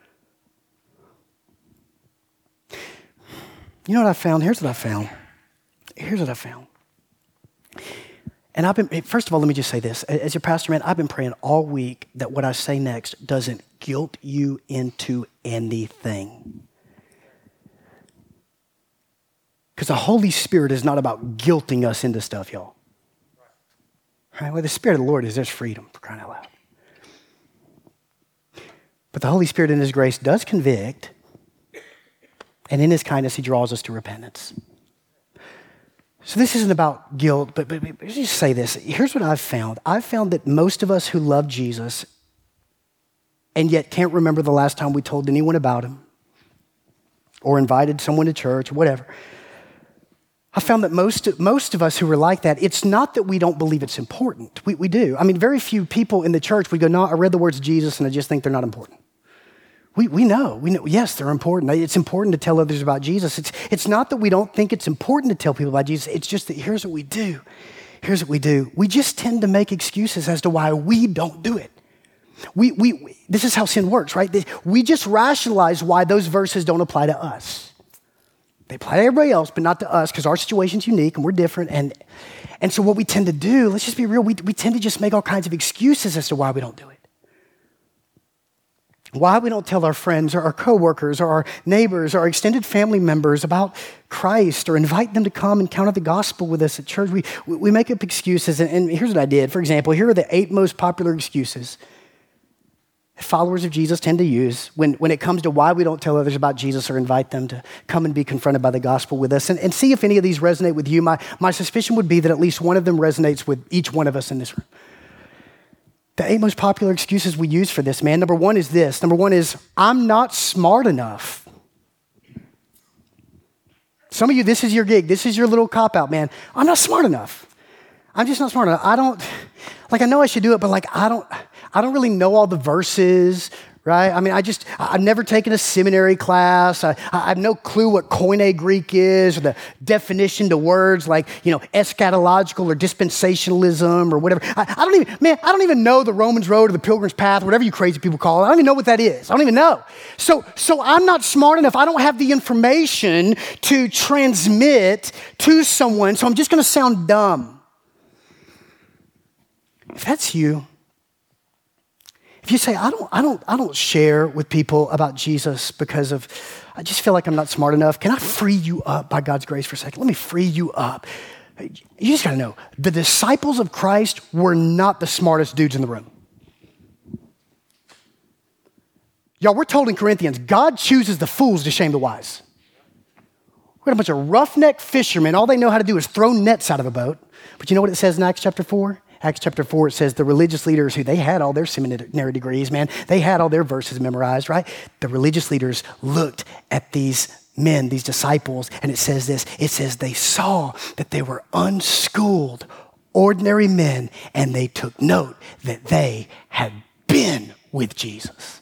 You know what I found? Here's what I found. Here's what I found. And I've been, first of all, let me just say this. As your pastor, man, I've been praying all week that what I say next doesn't guilt you into anything. Because the Holy Spirit is not about guilting us into stuff, y'all. Right? Well, the Spirit of the Lord is there's freedom, for crying out loud. But the Holy Spirit in His grace does convict, and in His kindness, He draws us to repentance. So this isn't about guilt, but, but, but just say this. Here's what I've found. I've found that most of us who love Jesus and yet can't remember the last time we told anyone about Him or invited someone to church or whatever, I found that most, most of us who are like that, it's not that we don't believe it's important. We, we do. I mean, very few people in the church would go, no, I read the words Jesus and I just think they're not important. We, we know, we know, yes, they're important. It's important to tell others about Jesus. It's, it's not that we don't think it's important to tell people about Jesus. It's just that here's what we do. Here's what we do. We just tend to make excuses as to why we don't do it. We, we, we this is how sin works, right? We just rationalize why those verses don't apply to us. They apply to everybody else, but not to us because our situation's unique and we're different. And, and so what we tend to do, let's just be real, we, we tend to just make all kinds of excuses as to why we don't do it. Why we don't tell our friends or our coworkers or our neighbors or our extended family members about Christ or invite them to come and encounter the gospel with us at church. We, we make up excuses, and, and here's what I did. For example, here are the eight most popular excuses followers of Jesus tend to use when, when it comes to why we don't tell others about Jesus or invite them to come and be confronted by the gospel with us. And, and see if any of these resonate with you. My, my suspicion would be that at least one of them resonates with each one of us in this room. The eight most popular excuses we use for this, man. Number one is this. Number one is, I'm not smart enough. Some of you, this is your gig. This is your little cop-out, man. I'm not smart enough. I'm just not smart enough. I don't, like, I know I should do it, but like, I don't, I don't really know all the verses, right? I mean, I just, I've never taken a seminary class. I, I have no clue what Koine Greek is or the definition to words like, you know, eschatological or dispensationalism or whatever. I, I don't even, man, I don't even know the Romans Road or the Pilgrim's Path, whatever you crazy people call it. I don't even know what that is. I don't even know. So, so I'm not smart enough. I don't have the information to transmit to someone, so I'm just going to sound dumb. If that's you, if you say, I don't, I don't, I don't share with people about Jesus because of, I just feel like I'm not smart enough. Can I free you up by God's grace for a second? Let me free you up. You just gotta know, the disciples of Christ were not the smartest dudes in the room. Y'all, we're told in Corinthians, God chooses the fools to shame the wise. We're got a bunch of roughneck fishermen. All they know how to do is throw nets out of a boat. But you know what it says in Acts chapter four? Acts chapter four, it says the religious leaders who they had all their seminary degrees, man. They had all their verses memorized, right? The religious leaders looked at these men, these disciples, and it says this. It says they saw that they were unschooled, ordinary men, and they took note that they had been with Jesus.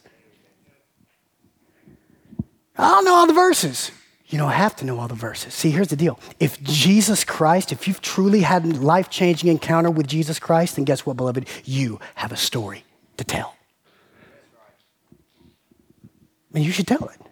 I don't know all the verses. You don't have to know all the verses. See, here's the deal. If Jesus Christ, if you've truly had a life-changing encounter with Jesus Christ, then guess what, beloved? You have a story to tell. And you should tell it.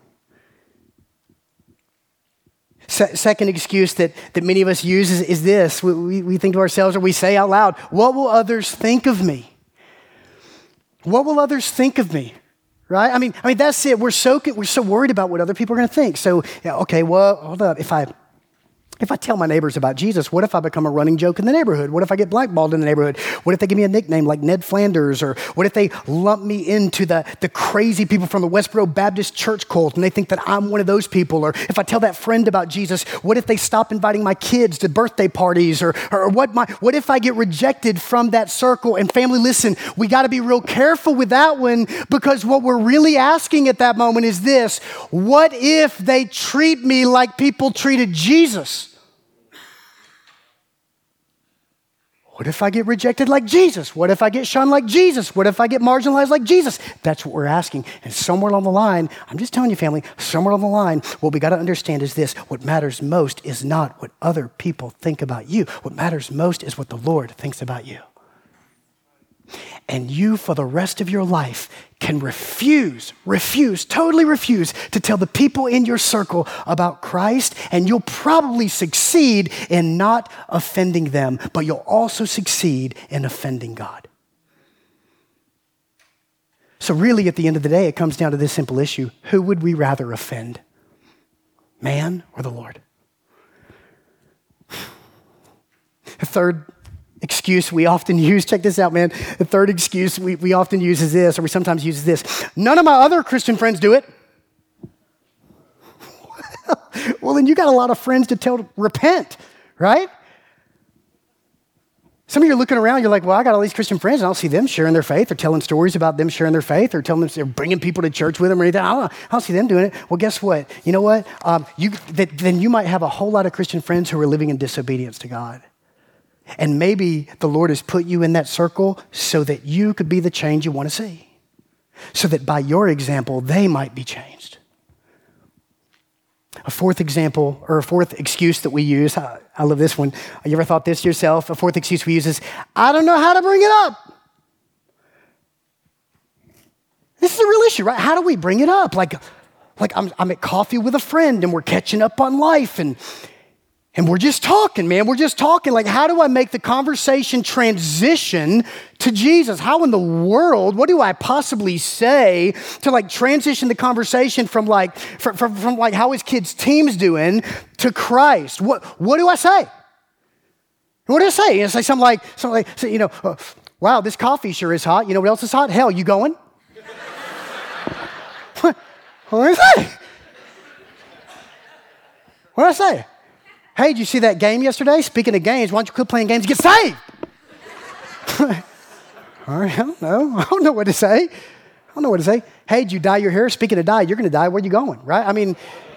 Se- second excuse that, that many of us use is, is this. We, we, we think to ourselves or we say out loud, what will others think of me? What will others think of me? Right? I mean, I mean that's it. We're so we're so worried about what other people are going to think. So, yeah, okay, well, hold up. If I if I tell my neighbors about Jesus, what if I become a running joke in the neighborhood? What if I get blackballed in the neighborhood? What if they give me a nickname like Ned Flanders? Or what if they lump me into the, the crazy people from the Westboro Baptist Church cult and they think that I'm one of those people? Or if I tell that friend about Jesus, what if they stop inviting my kids to birthday parties? Or, or what, my, what if I get rejected from that circle? And family, listen, we got to be real careful with that one because what we're really asking at that moment is this: what if they treat me like people treated Jesus? What if I get rejected like Jesus? What if I get shunned like Jesus? What if I get marginalized like Jesus? That's what we're asking. And somewhere along the line, I'm just telling you, family, somewhere along the line, what we got to understand is this: what matters most is not what other people think about you. What matters most is what the Lord thinks about you. And you, for the rest of your life, can refuse, refuse, totally refuse to tell the people in your circle about Christ, and you'll probably succeed in not offending them, but you'll also succeed in offending God. So really, at the end of the day, it comes down to this simple issue: who would we rather offend, man or the Lord? The third excuse we often use, check this out, man. The third excuse we, we often use is this, or we sometimes use this: none of my other Christian friends do it. Well, then you got a lot of friends to tell to repent, right? Some of you are looking around, you're like, well, I got all these Christian friends, and I don't see them sharing their faith or telling stories about them sharing their faith or telling them they're bringing people to church with them or anything. I don't, I don't see them doing it. Well, guess what? You know what? Um, you, that, then you might have a whole lot of Christian friends who are living in disobedience to God. And maybe the Lord has put you in that circle so that you could be the change you want to see. so that by your example, they might be changed. A fourth example, or a fourth excuse that we use, I, I love this one. You ever thought this to yourself? A fourth excuse we use is, I don't know how to bring it up. This is a real issue, right? How do we bring it up? Like, like I'm, I'm at coffee with a friend and we're catching up on life and And we're just talking, man. We're just talking. Like, how do I make the conversation transition to Jesus? How in the world, what do I possibly say to like transition the conversation from like, from, from, from like how his kids' team's doing to Christ? What, what do I say? What do I say? You know, say something like, something like, say, you know, uh, wow, this coffee sure is hot. You know what else is hot? Hell, you going? what, what do I say? What do I say? Hey, did you see that game yesterday? Speaking of games, why don't you quit playing games and get saved? All right, I don't know. I don't know what to say. I don't know what to say. Hey, did you dye your hair? Speaking of dye, you're going to die. Where are you going, right? I mean,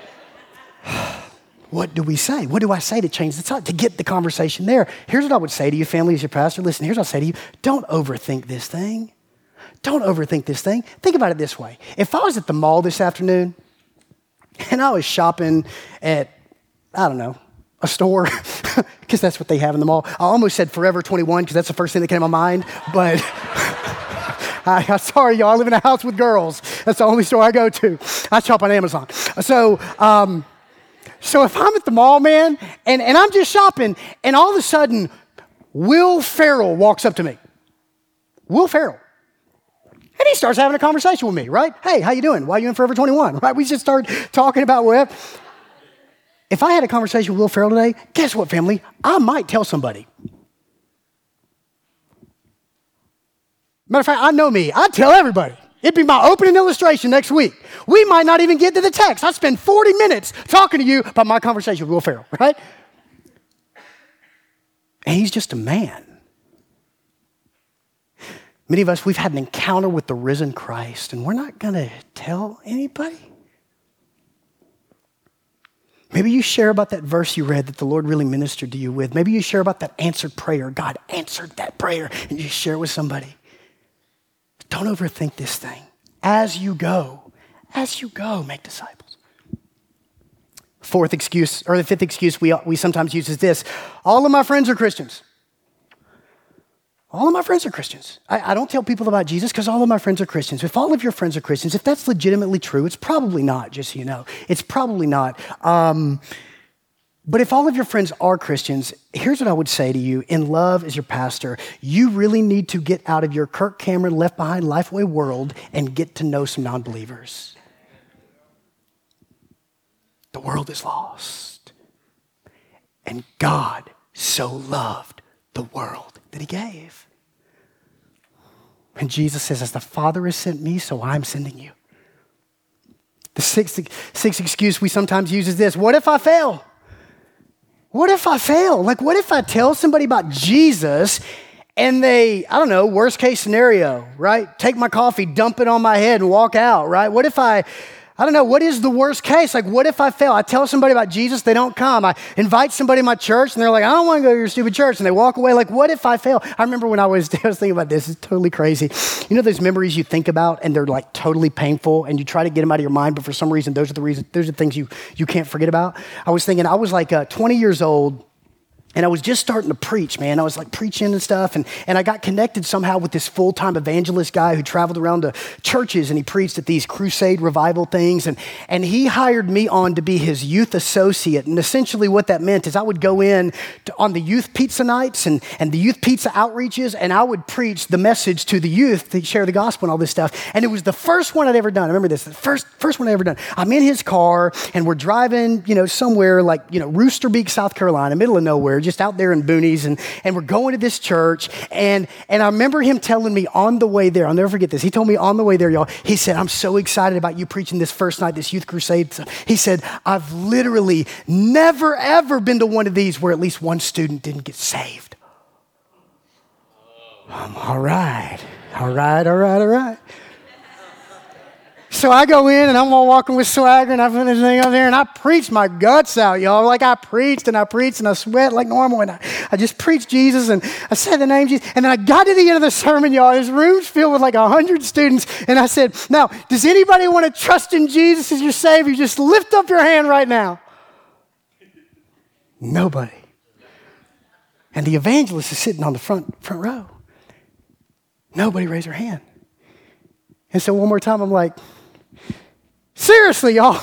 what do we say? What do I say to change the topic, to get the conversation there? Here's what I would say to you, family, as your pastor. Listen, here's what I'll say to you. Don't overthink this thing. Don't overthink this thing. Think about it this way. If I was at the mall this afternoon and I was shopping at, I don't know, a store, because that's what they have in the mall. I almost said Forever twenty-one because that's the first thing that came to my mind, but I, I'm sorry, y'all. I live in a house with girls. That's the only store I go to. I shop on Amazon. So, um, so if I'm at the mall, man, and, and I'm just shopping, and all of a sudden, Will Ferrell walks up to me. Will Ferrell. And he starts having a conversation with me, right? Hey, how you doing? Why are you in Forever twenty-one? Right? We just start talking about whatever. If I had a conversation with Will Ferrell today, guess what, family? I might tell somebody. Matter of fact, I know me. I'd tell everybody. It'd be my opening illustration next week. We might not even get to the text. I'd spend forty minutes talking to you about my conversation with Will Ferrell, right? And he's just a man. Many of us, we've had an encounter with the risen Christ, and we're not going to tell anybody. Maybe you share about that verse you read that the Lord really ministered to you with. Maybe you share about that answered prayer. God answered that prayer, and you share it with somebody. Don't overthink this thing. As you go, as you go, make disciples. Fourth excuse, or the fifth excuse we, we sometimes use is this. All of my friends are Christians. All of my friends are Christians. I, I don't tell people about Jesus because all of my friends are Christians. If all of your friends are Christians, if that's legitimately true, it's probably not, just so you know. It's probably not. Um, but if all of your friends are Christians, here's what I would say to you. In love, as your pastor, you really need to get out of your Kirk Cameron Left Behind Lifeway world and get to know some non-believers. The world is lost. And God so loved the world that he gave. And Jesus says, as the Father has sent me, so I'm sending you. The sixth, sixth excuse we sometimes use is this. What if I fail? What if I fail? Like, what if I tell somebody about Jesus and they, I don't know, worst case scenario, right? Take my coffee, dump it on my head and walk out, right? What if I, I don't know, what is the worst case? Like, what if I fail? I tell somebody about Jesus, they don't come. I invite somebody to my church, and they're like, I don't want to go to your stupid church, and they walk away. Like, what if I fail? I remember when I was, I was thinking about this. It's totally crazy. You know those memories you think about, and they're like totally painful, and you try to get them out of your mind, but for some reason, those are the reasons, those are the things you, you can't forget about. I was thinking, I was like uh, twenty years old, and I was just starting to preach, man. I was like preaching and stuff, and, and I got connected somehow with this full-time evangelist guy who traveled around to churches, and he preached at these crusade revival things, and, and he hired me on to be his youth associate. And essentially what that meant is I would go in to, on the youth pizza nights and, and the youth pizza outreaches, and I would preach the message to the youth to share the gospel and all this stuff. And it was the first one I'd ever done. I remember this, the first, first one I'd ever done. I'm in his car, and we're driving, you know, somewhere like, you know, Rooster Beak, South Carolina, middle of nowhere, just out there in boonies, and, and we're going to this church, and, and I remember him telling me on the way there, I'll never forget this, he told me on the way there, y'all, he said, I'm so excited about you preaching this first night, this youth crusade. He said, I've literally never, ever been to one of these where at least one student didn't get saved. Um, all right, all right, all right, all right. So I go in and I'm all walking with swagger and I put this thing up there and I preached my guts out, y'all. Like I preached and I preached and I sweat like normal and I, I just preached Jesus and I said the name of Jesus. And then I got to the end of the sermon, y'all. This room's filled with like a hundred students. And I said, now, does anybody want to trust in Jesus as your Savior? Just lift up your hand right now. Nobody. And the evangelist is sitting on the front, front row. Nobody raised their hand. And so one more time, I'm like, seriously, y'all.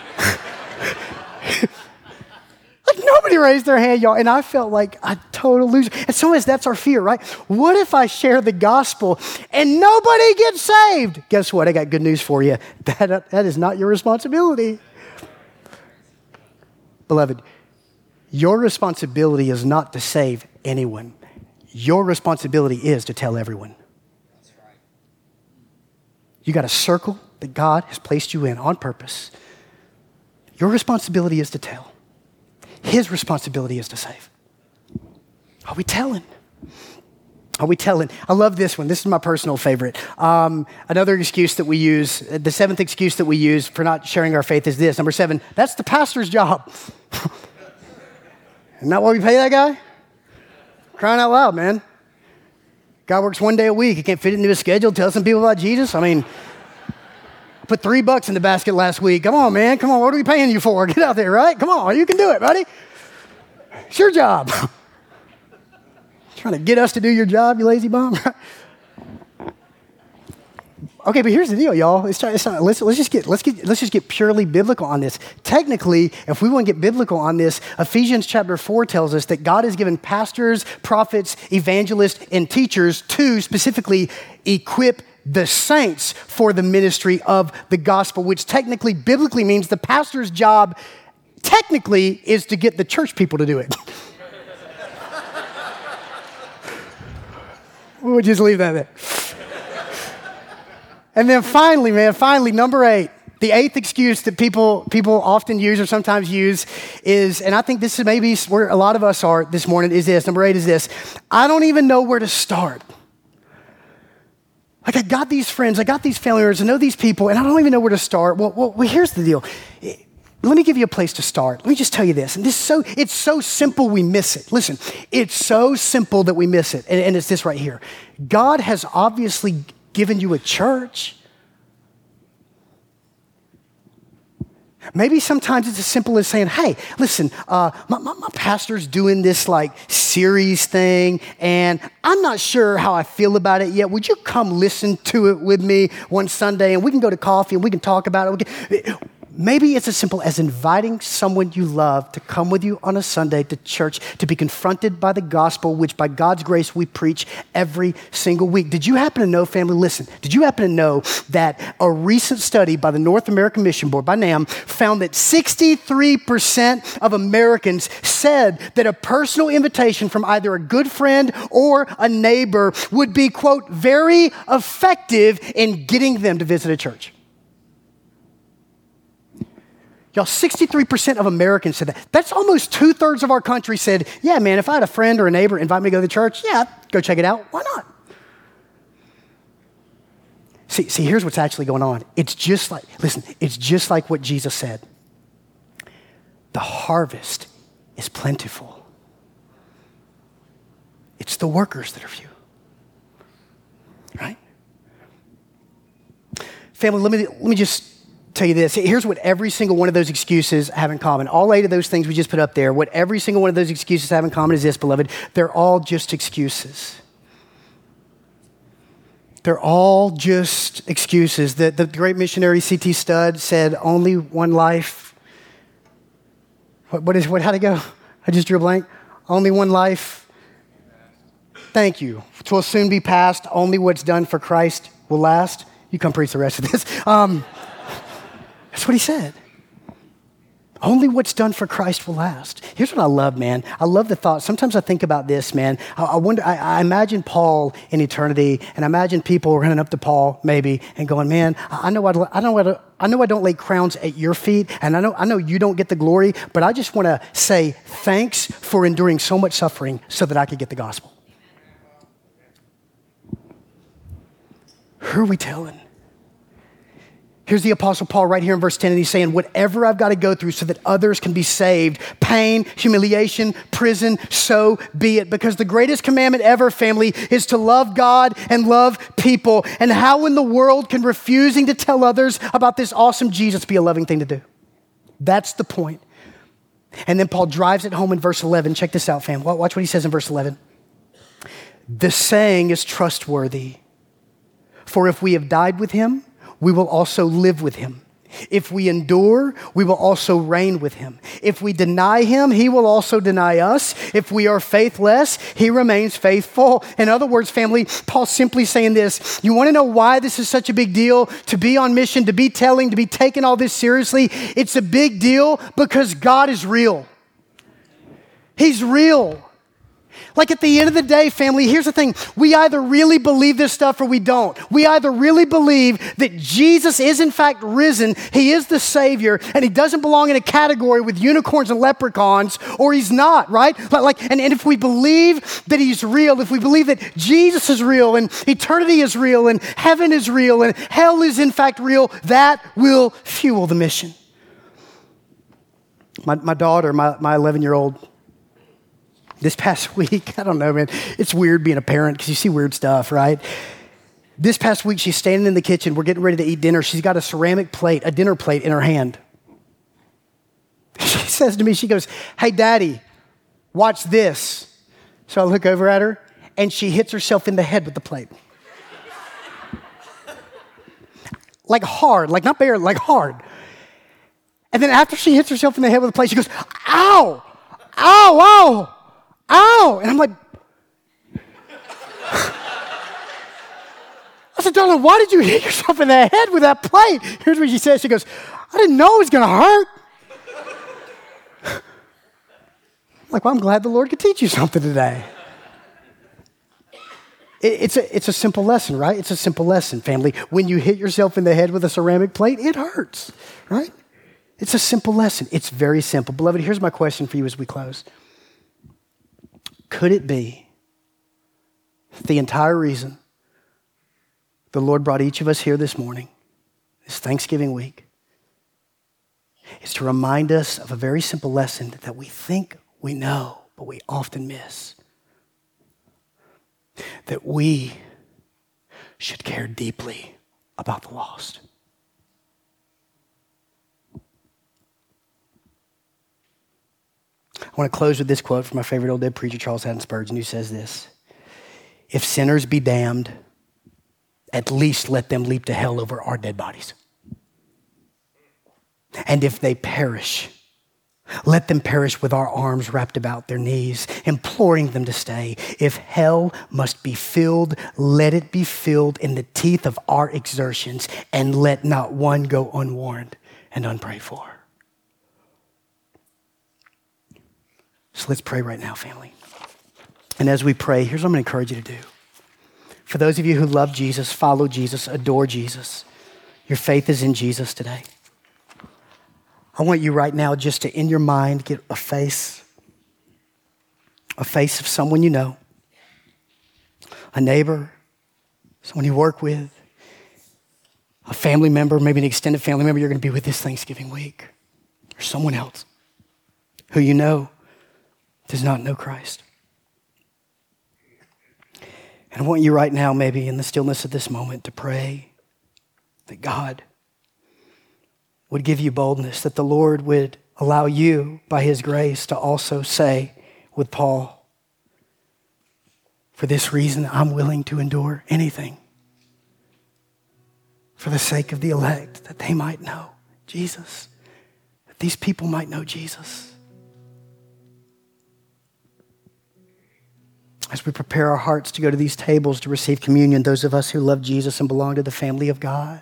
Like nobody raised their hand, y'all. And I felt like a total loser. And sometimes that's our fear, right? What if I share the gospel and nobody gets saved? Guess what? I got good news for you. That, that is not your responsibility. Beloved, your responsibility is not to save anyone. Your responsibility is to tell everyone. That's right. You got a circle that God has placed you in on purpose. Your responsibility is to tell. His responsibility is to save. Are we telling? Are we telling? I love this one. This is my personal favorite. Um, another excuse that we use, the seventh excuse that we use for not sharing our faith is this. Number seven, that's the pastor's job. Isn't that why we pay that guy? Crying out loud, man. Guy works one day a week. He can't fit it into his schedule. Tell some people about Jesus. I mean, I put three bucks in the basket last week. Come on, man. Come on. What are we paying you for? Get out there, right? Come on. You can do it, buddy. It's your job. Trying to get us to do your job, you lazy bum. Okay, but here's the deal, y'all. It's, it's not, let's, let's, just get, let's, get, let's just get purely biblical on this. Technically, if we want to get biblical on this, Ephesians chapter four tells us that God has given pastors, prophets, evangelists, and teachers to specifically equip the saints for the ministry of the gospel, which technically, biblically means the pastor's job technically is to get the church people to do it. We'll just leave that there. And then finally, man, finally, number eight, the eighth excuse that people people often use or sometimes use is, and I think this is maybe where a lot of us are this morning, is this. Number eight is this. I don't even know where to start. Like I got these friends, I got these family members, I know these people, and I don't even know where to start. Well, well, well here's the deal. Let me give you a place to start. Let me just tell you this. And this is so, it's so simple we miss it. Listen, it's so simple that we miss it. And, and it's this right here. God has obviously given you a church. Maybe sometimes it's as simple as saying, hey, listen, uh, my, my, my pastor's doing this like series thing, and I'm not sure how I feel about it yet. Would you come listen to it with me one Sunday, and we can go to coffee, and we can talk about it. We can, maybe it's as simple as inviting someone you love to come with you on a Sunday to church to be confronted by the gospel, which by God's grace we preach every single week. Did you happen to know, family, listen, did you happen to know that a recent study by the North American Mission Board, by NAM, found that sixty-three percent of Americans said that a personal invitation from either a good friend or a neighbor would be, quote, very effective in getting them to visit a church? Y'all, sixty-three percent of Americans said that. That's almost two-thirds of our country said, yeah, man, if I had a friend or a neighbor invite me to go to the church, yeah, go check it out. Why not? See, see, here's what's actually going on. It's just like, listen, it's just like what Jesus said. The harvest is plentiful. It's the workers that are few. Right? Family, let me, let me just tell you this. Here's what every single one of those excuses have in common. All eight of those things we just put up there, what every single one of those excuses have in common is this, beloved. They're all just excuses. They're all just excuses. The, the great missionary C T Studd said, only one life. What, what is, what, how'd it go? I just drew a blank. Only one life. Thank you. Twill soon be past. Only what's done for Christ will last. You come preach the rest of this. Um, That's what he said. Only what's done for Christ will last. Here's what I love, man. I love the thought. Sometimes I think about this, man. I, I wonder. I, I imagine Paul in eternity, and I imagine people running up to Paul, maybe, and going, "Man, I, I know I, I know I, I know I don't lay crowns at your feet, and I know I know you don't get the glory, but I just want to say thanks for enduring so much suffering so that I could get the gospel." Who are we telling? Here's the Apostle Paul right here in verse ten, and he's saying, whatever I've got to go through so that others can be saved, pain, humiliation, prison, so be it. Because the greatest commandment ever, family, is to love God and love people. And how in the world can refusing to tell others about this awesome Jesus be a loving thing to do? That's the point. And then Paul drives it home in verse eleven. Check this out, fam. Watch what he says in verse eleven. The saying is trustworthy. For if we have died with him, we will also live with him. If we endure, we will also reign with him. If we deny him, he will also deny us. If we are faithless, he remains faithful. In other words, family, Paul's simply saying this. You want to know why this is such a big deal? To be on mission, to be telling, to be taking all this seriously? It's a big deal because God is real. He's real. Like at the end of the day, family, here's the thing. We either really believe this stuff or we don't. We either really believe that Jesus is in fact risen, he is the Savior, and he doesn't belong in a category with unicorns and leprechauns, or he's not, right? Like, and, and if we believe that he's real, if we believe that Jesus is real and eternity is real and heaven is real and hell is in fact real, that will fuel the mission. My, my daughter, my, my eleven-year-old, this past week, I don't know, man. It's weird being a parent because you see weird stuff, right? This past week, she's standing in the kitchen. We're getting ready to eat dinner. She's got a ceramic plate, a dinner plate in her hand. She says to me, she goes, hey, Daddy, watch this. So I look over at her, and she hits herself in the head with the plate. Like hard, like not bare, like hard. And then after she hits herself in the head with the plate, she goes, ow, ow, ow. Ow! And I'm like, I said, darling, why did you hit yourself in the head with that plate? Here's what she says. She goes, I didn't know it was going to hurt. I'm like, well, I'm glad the Lord could teach you something today. It, it's, a, it's a simple lesson, right? It's a simple lesson, family. When you hit yourself in the head with a ceramic plate, it hurts, right? It's a simple lesson. It's very simple. Beloved, here's my question for you as we close. Could it be the entire reason the Lord brought each of us here this morning, this Thanksgiving week, is to remind us of a very simple lesson that we think we know, but we often miss? That we should care deeply about the lost. I want to close with this quote from my favorite old dead preacher, Charles Haddon Spurgeon, who says this: if sinners be damned, at least let them leap to hell over our dead bodies. And if they perish, let them perish with our arms wrapped about their knees, imploring them to stay. If hell must be filled, let it be filled in the teeth of our exertions, and let not one go unwarned and unprayed for. So let's pray right now, family. And as we pray, here's what I'm going to encourage you to do. For those of you who love Jesus, follow Jesus, adore Jesus, your faith is in Jesus today. I want you right now just to, in your mind, get a face, a face of someone you know, a neighbor, someone you work with, a family member, maybe an extended family member you're going to be with this Thanksgiving week, or someone else who you know does not know Christ. And I want you right now, maybe in the stillness of this moment, to pray that God would give you boldness, that the Lord would allow you, by his grace, to also say with Paul, for this reason, I'm willing to endure anything for the sake of the elect, that they might know Jesus, that these people might know Jesus. As we prepare our hearts to go to these tables to receive communion, those of us who love Jesus and belong to the family of God,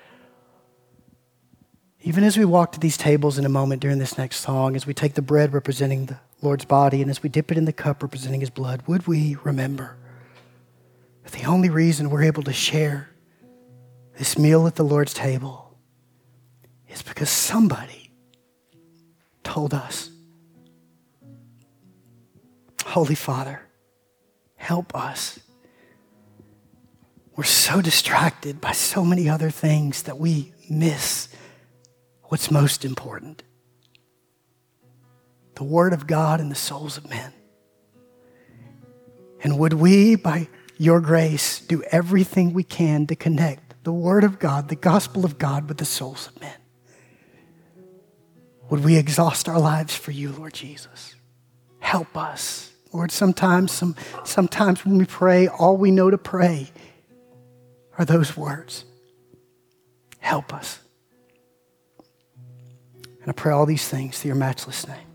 even as we walk to these tables in a moment during this next song, as we take the bread representing the Lord's body and as we dip it in the cup representing his blood, would we remember that the only reason we're able to share this meal at the Lord's table is because somebody told us. Holy Father, help us. We're so distracted by so many other things that we miss what's most important? The Word of God and the souls of men. And would we, by your grace, do everything we can to connect the Word of God, the gospel of God, with the souls of men? Would we exhaust our lives for you, Lord Jesus? Help us. Lord, sometimes, some, sometimes when we pray, all we know to pray are those words. Help us. And I pray all these things through your matchless name.